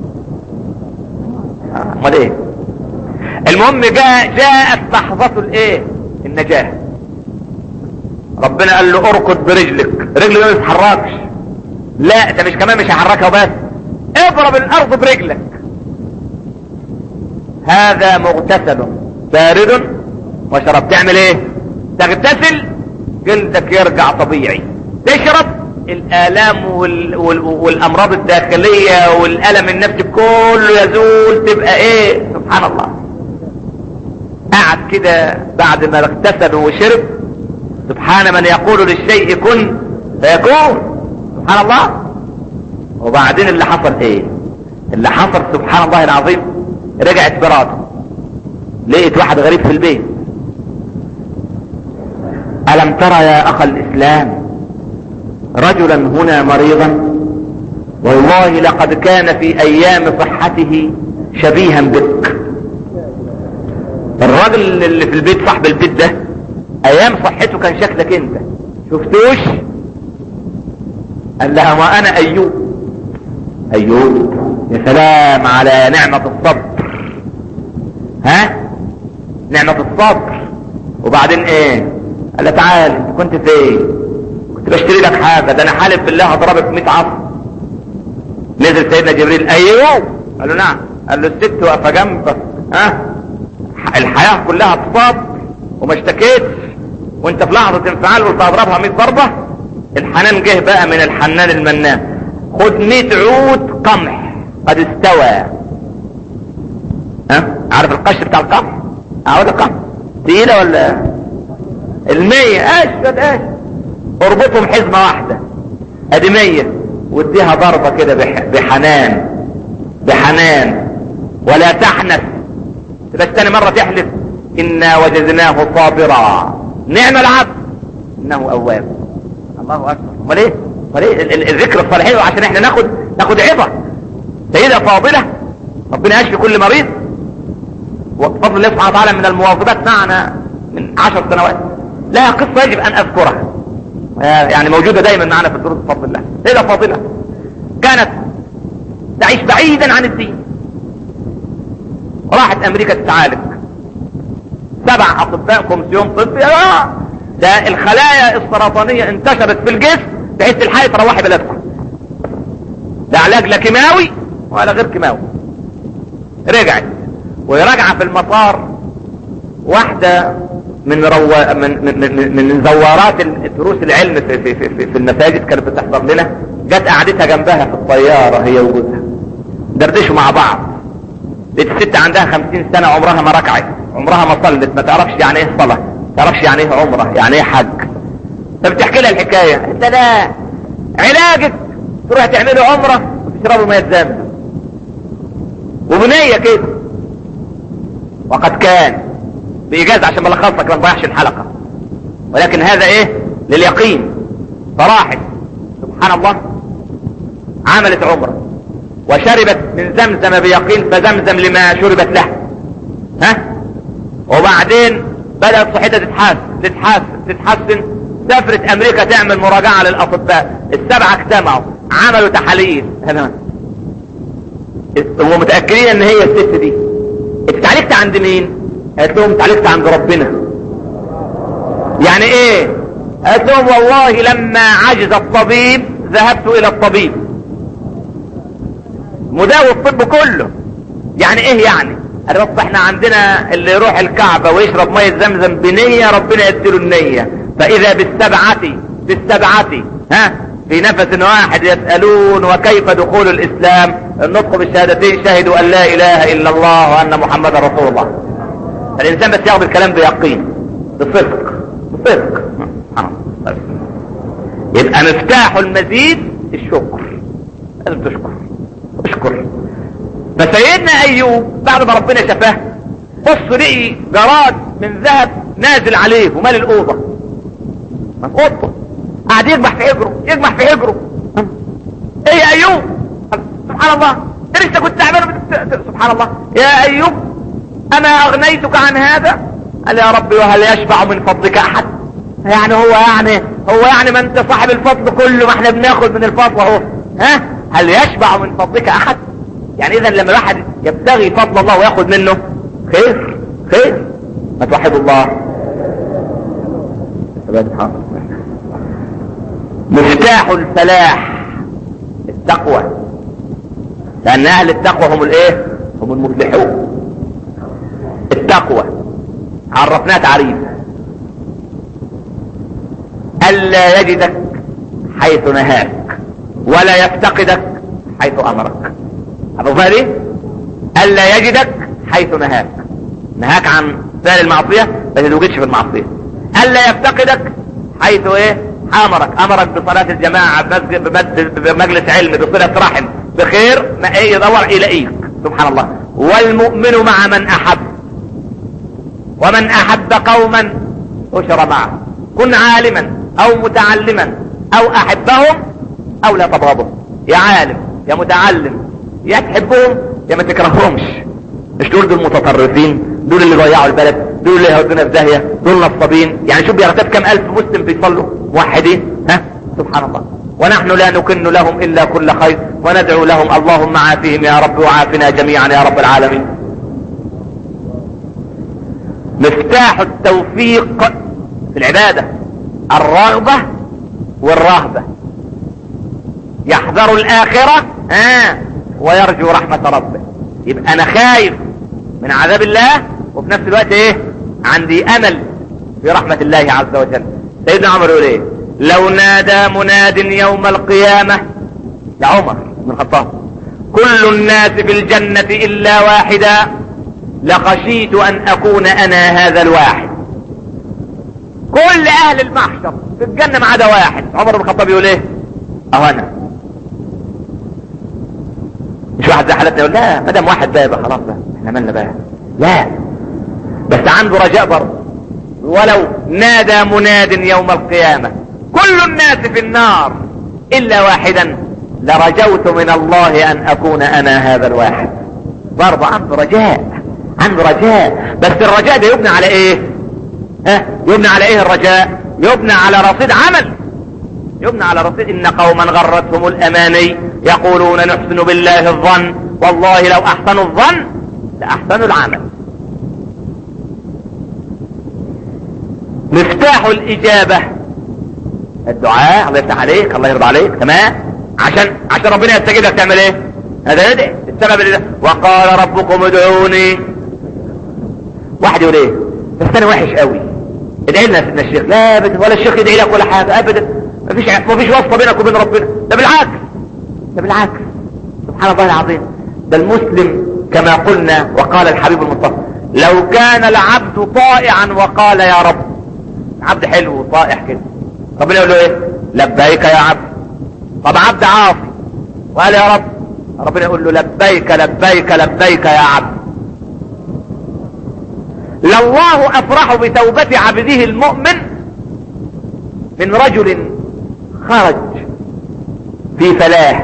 A: امال ايه؟ المهم جاء جاءت لحظة الايه؟ النجاة. ربنا قال له اركض برجلك. رجله ما تتحركش. لا انت مش كمان مش هحركها بس، اضرب الارض برجلك. هذا مغتسل بارد وشرب. تعمل ايه؟ تغتسل جلدك يرجع طبيعي. تشرب الالام وال... وال... والامراض الداخلية والالم النفسي كله يزول. تبقى ايه؟ سبحان الله. قعد كده بعد ما اغتسل وشرب. سبحان من يقول للشيء كن فيكون. سبحان الله. وبعدين اللي حصل ايه؟ اللي حصل سبحان الله العظيم، رجعت مراته لقيت واحد غريب في البيت. ألم ترى يا أخ الإسلام رجلا هنا مريضا والله لقد كان في أيام صحته شبيها بك. الرجل اللي في البيت صاحب البيت ده أيام صحته كان شكلك انت، شفتوش؟ قال لها ما أنا أيوب. أيوب يا سلام على نعمة الصبر. ها نعمة الصبر. وبعدين ايه؟ قال له تعال انت كنت فين؟ كنت بشتري لك حاجة، ده انا حالف بالله هضربك مئة عصر. نزل سيدنا جبريل ايوه. قال له نعم. قال له الست واقفة جنبك ها الحياة كلها تصاب وما اشتكيتش، وانت في لحظة انفعال قلت هضربها مئة ضربة. الحنان جه بقى من الحنان المنان. خد مئة عود قمح قد استوى. ها عارف القش بتاع القمح؟ عود القمح تقيلة ولا المية؟ اشفد اش اربطهم حزمة واحدة ادي مية واديها ضربة كده بح... بحنان بحنان ولا تحنث. بس تاني مرة تحلف انا وجدناه صابرا نعم العبد انه اواب. الله اكبر. امال ايه؟ امال ايه الذكر الصالحين عشان احنا ناخد ناخد عظة. سيدة فاضلة ربنا يشفي كل مريض وبفضل الله سبحانه وتعالى من المواظبات معنا من عشر سنوات لها قصة يجب ان اذكرها، يعني موجودة دايما معنا في الدروس بفضل الله. سيدة فاضلة كانت تعيش بعيدا عن الدين، راحت امريكا تتعالج. سبع اطباء كومسيون طبي ده الخلايا السرطانية انتشرت في الجسم بحيث الحياة تروحي بلدكم. ده علاج لا كيماوي ولا غير كيماوي. رجعت وراجعة في المطار واحدة من رو... من من من, من زوارات دروس العلم في في في, في المساجد كانت بتحضر لنا. جت قعدتها جنبها في الطيارة هي وجوزها دردشوا مع بعض. الست عندها خمسين سنة عمرها ما ركعت، عمرها ما صلت، ما تعرفش يعني ايه صلاة، ما تعرفش يعني ايه عمره، يعني ايه حج. فبتحكي لها الحكاية. انت لا علاجك تروح تعملوا عمره وتشربوا مية زمزم وبنية كده. وقد كان بإجازة عشان بلخص لك ما نضيعش الحلقة، ولكن هذا ايه لليقين. فراحت سبحان الله عملت عمره وشربت من زمزم بيقين فزمزم لما شربت له. ها وبعدين بدأت صحتها تتحسن تتحسن تتحسن. سافرت امريكا تعمل مراجعة للاطباء. السبعة اجتمعوا عملوا تحاليل. هنا هم متأكدين ان هي الست دي. انت تعالجت عند مين؟ قالت لهم تعالجت عند ربنا. يعني ايه؟ قالت لهم والله لما عجز الطبيب ذهبت الى الطبيب مداوي الطب كله. يعني ايه يعني؟ قال بس احنا عندنا اللي يروح الكعبة ويشرب مية زمزم بنية ربنا يديله النية. فاذا بالسبعة بالسبعة ها في نفس واحد يسألون وكيف دخول الاسلام النطق بالشهادتين شهدوا ان لا اله الا الله وان محمد رسول الله. الانسان بس ياخذ الكلام بيقين بصدق بصدق. يبقى مفتاح المزيد الشكر. لازم تشكر اشكر. فسيدنا ايوب بعد ما ربنا شفاه بص لقي جراد من ذهب نازل عليه ومال الاوضه. ما في اوضته قاعد يجمح في حجره يجمح في حجره. ايوب. سبحان الله، انت كنت تعمله. سبحان الله، يا ايوب انا اغنيتك عن هذا؟ قال يا ربي وهل يشبع من فضلك احد؟ يعني هو يعني هو يعني ما انت صاحب الفضل كله، ما احنا بناخد من الفضل اهو. ها، هل يشبع من فضلك احد؟ يعني اذا لما الواحد يبتغي فضل الله وياخد منه خير خير. ما توحدوا الله. مفتاح الفلاح التقوى، لان اهل التقوى هم الايه؟ هم المفلحون. التقوى عرفناها تعريف: الا يجدك حيث نهاك ولا يفتقدك حيث امرك. عرفها دي؟ الا يجدك حيث نهاك، نهاك عن فعل المعصية ما تتوجدش في المعصية. الا يفتقدك حيث ايه؟ امرك، امرك بصلاة الجماعة، بمجلس علم، بصلة رحم، بخير، ما ايه يدور اليك. سبحان الله. والمؤمن مع من احب، ومن احب قوما اشر معه. كن عالما او متعلما او احبهم او لا تبغضهم. يا عالم يا متعلم، يا تحبهم يا ما تكرههمش. مش دول دول متطرفين، دول اللي ضيعوا البلد، دول اللي هيودونا في داهيه، دول نصابين. يعني شوف بيغتاب كم الف مسلم بيصلوا موحدين. ها، سبحان الله. ونحن لا نكن لهم الا كل خير وندعو لهم اللهم عافهم يا رب وعافنا جميعا يا رب العالمين. مفتاح التوفيق في العبادة الرغبة والرهبة. يحذر الآخرة ها ويرجو رحمة ربه. يبقى أنا خايف من عذاب الله وفي نفس الوقت إيه؟ عندي أمل في رحمة الله عز وجل. سيدنا عمر يقول إيه؟ لو نادى مناد يوم القيامة، يا عمر بن الخطاب، كل الناس في الجنة إلا واحدا لخشيت أن أكون أنا هذا الواحد. كل أهل المحشر في الجنة ما عدا واحد. عمر بن الخطاب يقول إيه؟ أهو أنا. مش واحد زي حالتنا يقول لا ما دام واحد بقى يبقى خلاص بقى احنا مالنا بقى. لا، بس عنده رجاء برضه. ولو نادى مناد يوم القيامة كل الناس في النار إلا واحدا لرجوت من الله أن أكون أنا هذا الواحد. برضه عنده رجاء، عنده رجاء. بس الرجاء ده يبنى على ايه؟ ها؟ يبنى على ايه الرجاء؟ يبنى على رصيد عمل، يبنى على رصيد. ان قوما غرتهم الاماني يقولون نحسن بالله الظن والله لو احسنوا الظن لاحسنوا العمل. مفتاح الاجابة الدعاء. الله يفتح عليك، الله يرضى عليك، تمام. عشان عشان ربنا يستجيب لك تعمل ايه؟ هذا ندعي. السبب اللي ده وقال ربكم ادعوني. واحد يقول ايه؟ بس انا وحش قوي، ادعي لنا سيدنا الشيخ. لا ابدا، ولا الشيخ يدعي لك ولا حاجه ابدا. مفيش مفيش واسطه بينك وبين ربنا. ده بالعكس، ده بالعكس. سبحان الله العظيم. ده المسلم كما قلنا وقال الحبيب المصطفى لو كان العبد طائعا وقال يا رب. عبد حلو وطائع كده، ربنا يقول له ايه؟ لبيك يا عبد. طب عبد عاصي وقال يا رب، ربنا يقول له لبيك لبيك لبيك يا عبد. لله افرح بتوبة عبده المؤمن من رجل خرج في فلاح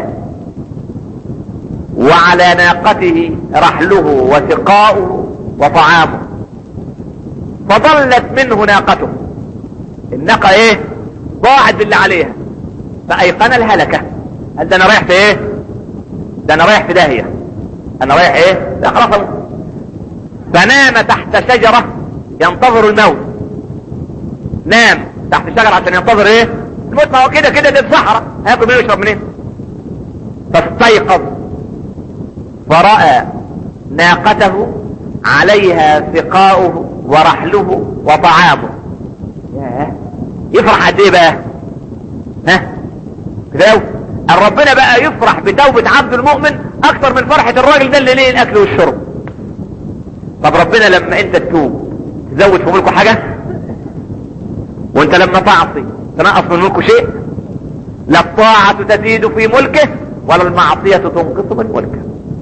A: وعلى ناقته رحله وسقاؤه وطعامه، فضلت منه ناقته. الناقة ايه؟ ضاعت باللي عليها، فايقن الهلكة. قال ده انا رايح في ايه؟ ده انا رايح في داهية، انا رايح ايه؟ ده خلاص. فنام تحت شجرة ينتظر الموت. نام تحت شجرة عشان ينتظر ايه؟ الموت. ما هو كده كده ده الصحراء، هياكل منين ويشرب منين؟ فاستيقظ فرأى ناقته عليها سقاؤه ورحله وطعامه. ياه، يفرح قد ايه بقى؟ ها كده ربنا بقى يفرح بتوبة عبد المؤمن اكتر من فرحة الراجل ده اللي ليه الاكل والشرب. طب ربنا لما انت تتوب تزود في ملكه حاجة؟ وانت لما تعصي تنقص من ملكه شيء؟ لا الطاعة تزيد في ملكه ولا المعصية تنقص من ملكه.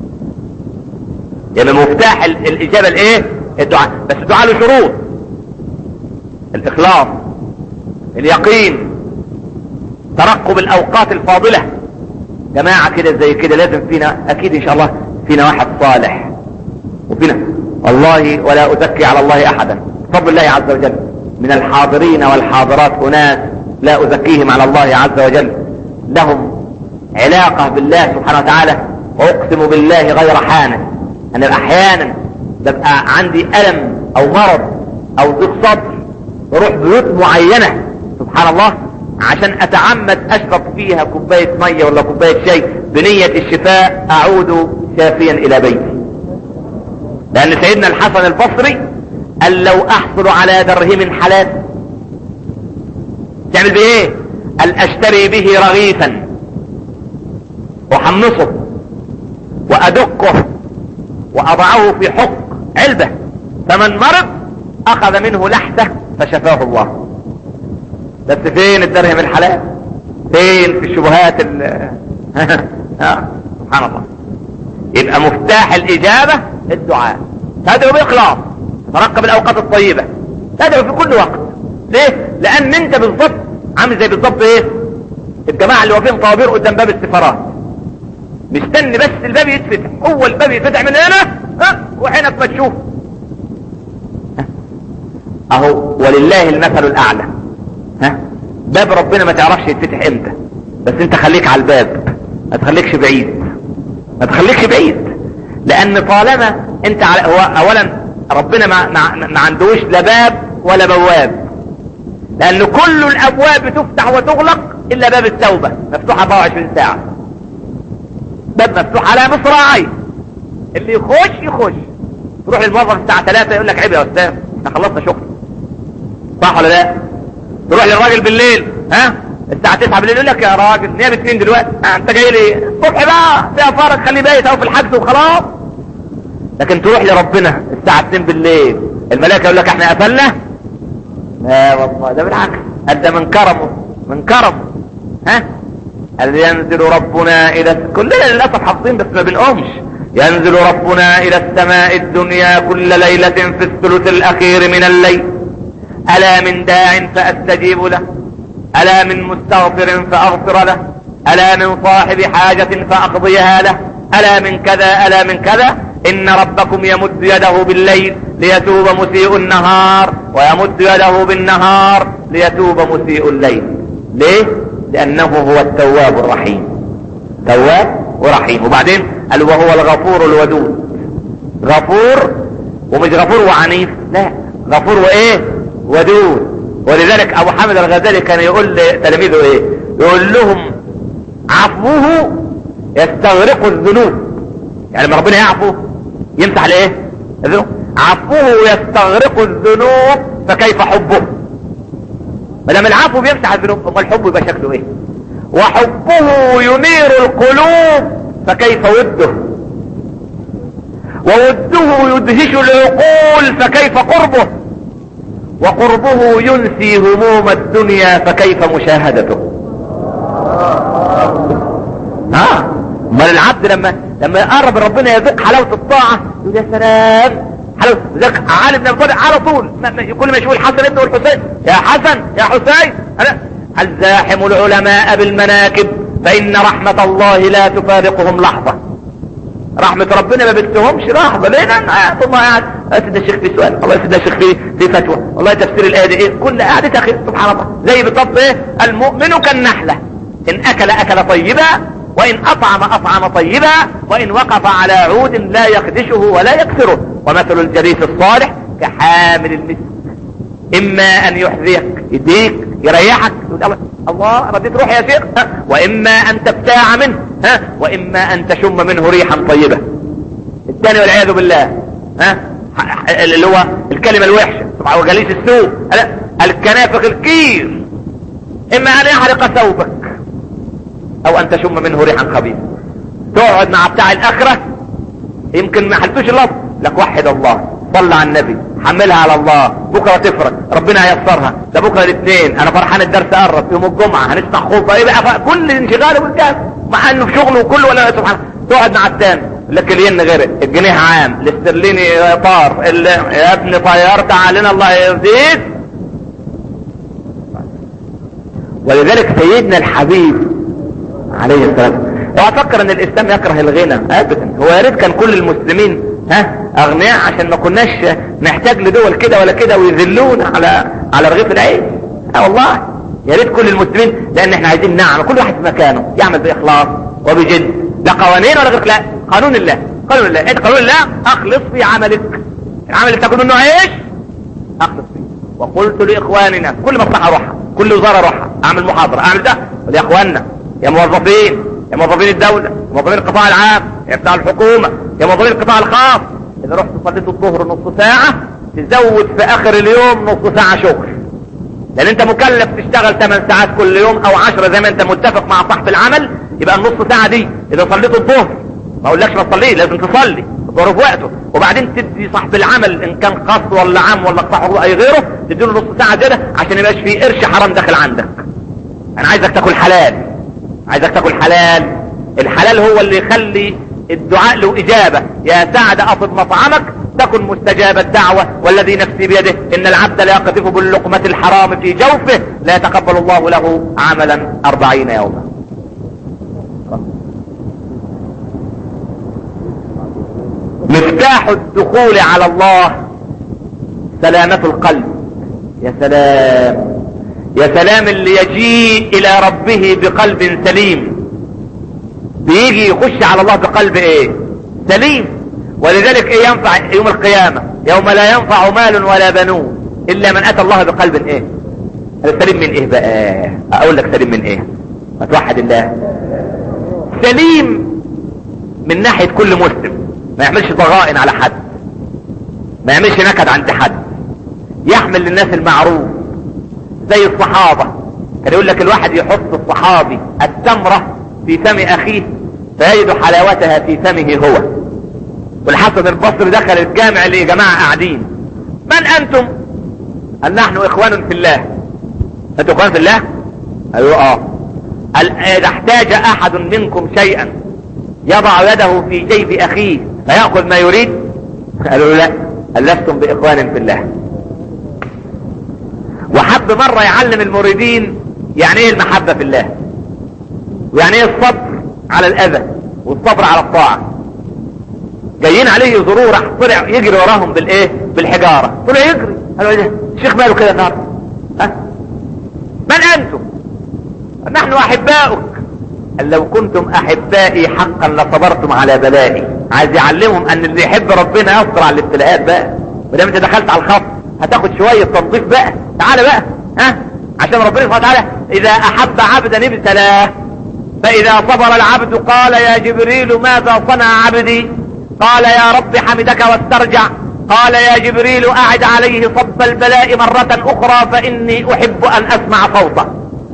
A: يعني مفتاح الاجابة الايه؟ الدعاء. بس الدعاء له شروط: الاخلاص، اليقين، ترقب الاوقات الفاضلة، جماعة كده زي كده لازم فينا اكيد ان شاء الله فينا واحد صالح، وفينا والله ولا ازكي على الله احدا بفضل الله عز وجل من الحاضرين والحاضرات اناس لا ازكيهم على الله عز وجل لهم علاقة بالله سبحانه وتعالى، واقسم بالله غير حانة انا احيانا ببقى عندي الم او مرض او ضيق صدر بروح بيوت معينة سبحان الله عشان اتعمد اشرب فيها كوباية مية ولا كوباية شاي بنية الشفاء، اعود شافيا الى بيتي. لان سيدنا الحسن البصري قال لو احصل على درهم حلال تعمل بيه ايه؟ قال اشتري به رغيفا واحمصه وادقه واضعه في حق علبة، فمن مرض اخذ منه لحته فشفاه الله. بس فين الدرهم الحلال؟ فين في الشبهات ال آه. سبحان الله. يبقى مفتاح الاجابة الدعاء، تدعو باخلاص، ترقب الاوقات الطيبة، تدعو في كل وقت. ليه؟ لان انت بالضبط عامل زي بالضبط ايه الجماعة اللي واقفين طوابير قدام باب السفارات مستني بس الباب يتفتح، هو الباب يتفتح من هنا ها وحينك ما تشوف اهو ولله المثل الاعلى. ها باب ربنا ما تعرفش يتفتح امتى، بس انت خليك على الباب، ما تخليكش بعيد، ما تخليكش بعيد، لان طالما انت على هو اولا ربنا ما, ما, ما عندوش لا باب ولا بواب، لان كل الابواب بتفتح وتغلق الا باب التوبة مفتوح اربعة وعشرين ساعة، باب مفتوح على مصراعي، اللي يخش يخش. تروح للموظف الساعة ثلاثة يقول لك عيب يا استاذ احنا خلصنا شغل، صح ولا لا؟ تروح للراجل بالليل ها الساعة تسعة بالليل يقول لك يا راجل نيام اتنين دلوقتي اه انت جاي لي الصبح بقى فيها فارق خلي بايت اهو في الحجز وخلاص. لكن تروح لربنا الساعة اتنين بالليل الملائكة يقول لك احنا قفلنا، لا والله ده بالعكس، ده من كرمه من كرمه. ها قال ينزل ربنا الى كلنا للاسف حافظين بس ما بنقومش، ينزل ربنا الى السماء الدنيا كل ليلة في الثلث الاخير من الليل، الا من داع فاستجيب له، الا من مستغفر فاغفر له، الا من صاحب حاجة فاقضيها له، الا من كذا الا من كذا، ان ربكم يمد يده بالليل ليتوب مسيء النهار ويمد يده بالنهار ليتوب مسيء الليل. ليه؟ لانه هو التواب الرحيم، تواب ورحيم. وبعدين قال وهو الغفور الودود، غفور ومش غفور وعنيف، لا غفور وايه ودود. ولذلك ابو حامد الغزالي كان يقول لتلاميذه ايه؟ يقول لهم عفوه يستغرق الذنوب، يعني لما ربنا يعفو يمسح الايه الذنوب، عفوه يستغرق الذنوب فكيف حبه؟ ما دام العفو بيمسح الذنوب امال الحب يبقى شكله ايه؟ وحبه ينير القلوب فكيف وده؟ ووده يدهش العقول فكيف قربه؟ وقربه ينسي هموم الدنيا فكيف مشاهدته؟ ها امال العبد لما لما يقرب ربنا يذوق حلاوة الطاعة يقول يا سلام حلاوة. ذاك علي بن ابي طالب على طول كل ما يشوف الحسن ابنه والحسين يا حسن يا حسين الزاحم العلماء بالمناكب فإن رحمة الله لا تفارقهم لحظة. رحمة ربنا ما بتسهمش لحظة. ليه؟ انا ثم قاعد اسد الشيخ في سؤال، الله يسد الشيخ في في فتوى، والله تفسير الآية دي ايه، كل قاعدة اخي سبحان الله. زي بالضبط ايه المؤمن كالنحلة ان اكل اكل طيبا وان اطعم اطعم طيبا وان وقف على عود لا يخدشه ولا يكسره. ومثل الجليس الصالح كحامل المسك اما ان يحذيك يديك يريحك الله رديت روح يا شيخ، واما ان تبتاع منه ها واما ان تشم منه ريحا طيبة. الثاني والعياذ بالله ها اللي هو الكلمة الوحشة طبعا وجليس السوء الكنافق الكير، اما ان يحرق ثوبك او ان تشم منه ريحا خبيث. تقعد مع بتاع الاخرة يمكن ما حلتوش اللفظ لك وحد الله صلى على النبي حملها على الله بكرة تفرج ربنا هيسرها، ده بكرة الاثنين انا فرحان الدرس قرب يوم الجمعة هنسمع خطبة ايه بقى كل انشغاله بالكاس مع انه في شغله وكله ولا سبحان. تقعد مع الثاني لك الين غير الجنيه عام الاسترليني طار يا ابن طيارت علينا الله يرضيك. ولذلك سيدنا الحبيب عليه السلام وافكر ان الاسلام يكره الغنى ابدا. هو يا ريت كان كل المسلمين ها اغنياء عشان ما كناش نحتاج لدول كده ولا كده ويذلونا على على رغيف العيش. اه والله يا ريت كل المسلمين، لان احنا عايزين نعم كل واحد في مكانه يعمل باخلاص وبجد. لا قوانين ولا غير، لا قانون الله. قانون الله انت قانون الله اخلص في عملك، العمل اللي بتاكل منه عيش اخلص فيه. وقلت لاخواننا كل مصلحه اروحها، كل وزاره اروحها، اعمل محاضره، اعمل ده. يا اخواننا يا موظفين، يا موظفين الدوله، موظفين القطاع العام، يا بتاع الحكومه، يا موظفين القطاع الخاص، اذا رحت صليت الظهر نص ساعه تزود في اخر اليوم نص ساعه شغل، لان انت مكلف تشتغل ثمان ساعات كل يوم او عشرة زي ما انت متفق مع صاحب العمل. يبقى النص ساعه دي اذا صليت الظهر، ما اقولكش ما تصليه، لازم تصلي الظهر في وقته، وبعدين تدي صاحب العمل ان كان خاص ولا عام ولا قطاع حقوق اي غيره تديله نص ساعه زياده عشان يبقاش في قرش حرام داخل عندك. انا عايزك تاكل حلال، عايزك تاكل حلال. الحلال هو اللي يخلي الدعاء له اجابه. يا سعد اطب مطعمك تكن مستجاب الدعوه، والذي نفسي بيده ان العبد لا يقذف باللقمه الحرام في جوفه لا يتقبل الله له عملا أربعين يوما. مفتاح الدخول على الله سلامة القلب. يا سلام يا سلام اللي يجيء الى ربه بقلب سليم، بيجي يخش على الله بقلب ايه؟ سليم. ولذلك ايه ينفع يوم القيامة؟ يوم لا ينفع مال ولا بنون الا من اتى الله بقلب ايه؟ سليم من ايه بقى؟ اقول لك سليم من ايه؟ ما توحد الله. سليم من ناحية كل مسلم، ما يعملش ضغائن على حد، ما يعملش نكد عند حد، يحمل للناس المعروف زي الصحابة. كان يقول لك الواحد يحط الصحابي التمرة في فم اخيه فيجد حلاوتها في فمه هو. والحسن البصري دخل الجامع اللي جماعة قاعدين، من انتم؟ قال نحن اخوان في الله. انتوا اخوان في الله؟ ايوه اه. قال اذا احتاج احد منكم شيئا يضع يده في جيب اخيه فيأخذ ما يريد؟ قالوا لا. قال لستم باخوان في الله. وحب مرة يعلم المريدين يعني ايه المحبة في الله، ويعني ايه الصبر على الاذى والصبر على الطاعة. جايين عليه يزوروه، راح طلع يجري وراهم بالايه؟ بالحجارة. طلع يجري. قالوا ايه ده؟ الشيخ ماله كده النهارده؟ ها؟ من انتم؟ نحن احباؤك. قال لو كنتم احبائي حقا لصبرتم على بلائي. عايز يعلمهم ان اللي يحب ربنا يصبر على الابتلاءات بقى. ودام انت دخلت على الخط هتاخد شوية تنظيف بقى. تعالى بقى ها، عشان ربنا سبحانه وتعالى اذا احب عبدا ابتلاه، فاذا صبر العبد قال يا جبريل ماذا صنع عبدي؟ قال يا رب حمدك واسترجع. قال يا جبريل اعد عليه صب البلاء مرة اخرى فاني احب ان اسمع صوته.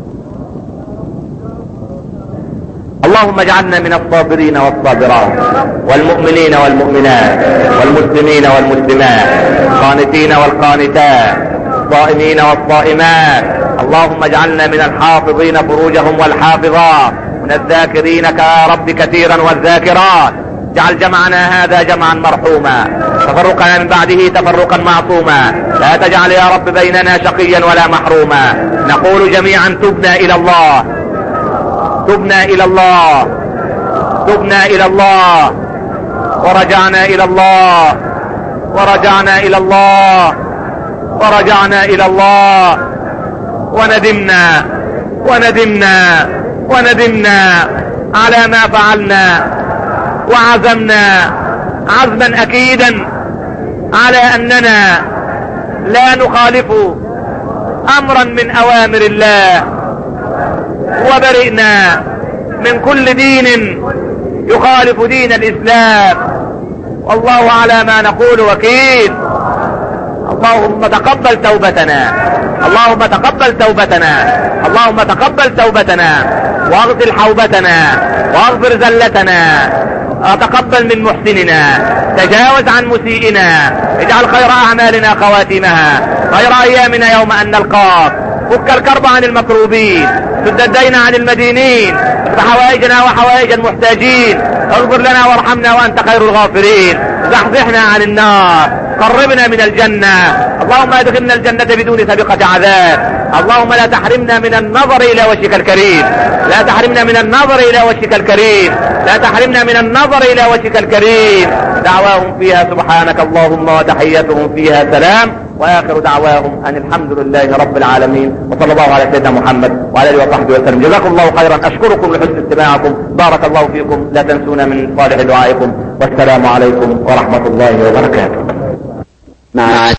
A: اللهم اجعلنا من الصابرين والصابرات والمؤمنين والمؤمنات والمسلمين والمسلمات القانتين والقانتات الصائمين والصائمات. اللهم اجعلنا من الحافظين فروجهم والحافظات، من الذاكرينك يا رب كثيرا والذاكرات. اجعل جمعنا هذا جمعا مرحوما، تفرقنا من بعده تفرقا معصوما. لا تجعل يا رب بيننا شقيا ولا محروما. نقول جميعا تبنا الى الله، تبنا الى الله، تبنا الى الله، ورجعنا الى الله، ورجعنا الى الله، ورجعنا الى الله، وندمنا وندمنا وندمنا على ما فعلنا، وعزمنا عزما اكيدا على اننا لا نخالف امرا من اوامر الله، وبرئنا من كل دين يخالف دين الاسلام، والله على ما نقول وكيل. اللهم تقبل توبتنا، اللهم تقبل توبتنا، اللهم تقبل توبتنا، واغفر حوبتنا، واغفر زلتنا، وتقبل من محسننا، تجاوز عن مسيئنا، اجعل خير اعمالنا خواتمها، خير ايامنا يوم ان نلقاك، فك الكرب عن المكروبين، سد الدين عن المدينين، اقض حوائجنا وحوائج المحتاجين، اغفر لنا وارحمنا وانت خير الغافرين، زحزحنا عن النار، قربنا من الجنة. اللهم ادخلنا الجنة بدون سابقة عذاب. اللهم لا تحرمنا من النظر الى وجهك الكريم، لا تحرمنا من النظر الى وجهك الكريم، لا تحرمنا من النظر الى وجهك الكريم. دعواهم فيها سبحانك اللهم وتحيتهم فيها سلام، واخر دعواهم ان الحمد لله رب العالمين، وصلى الله على سيدنا محمد وعلى اله وصحبه وسلم. جزاكم الله خيرا، اشكركم لحسن استماعكم، بارك الله فيكم، لا تنسونا من صالح دعائكم، والسلام عليكم ورحمة الله وبركاته. مع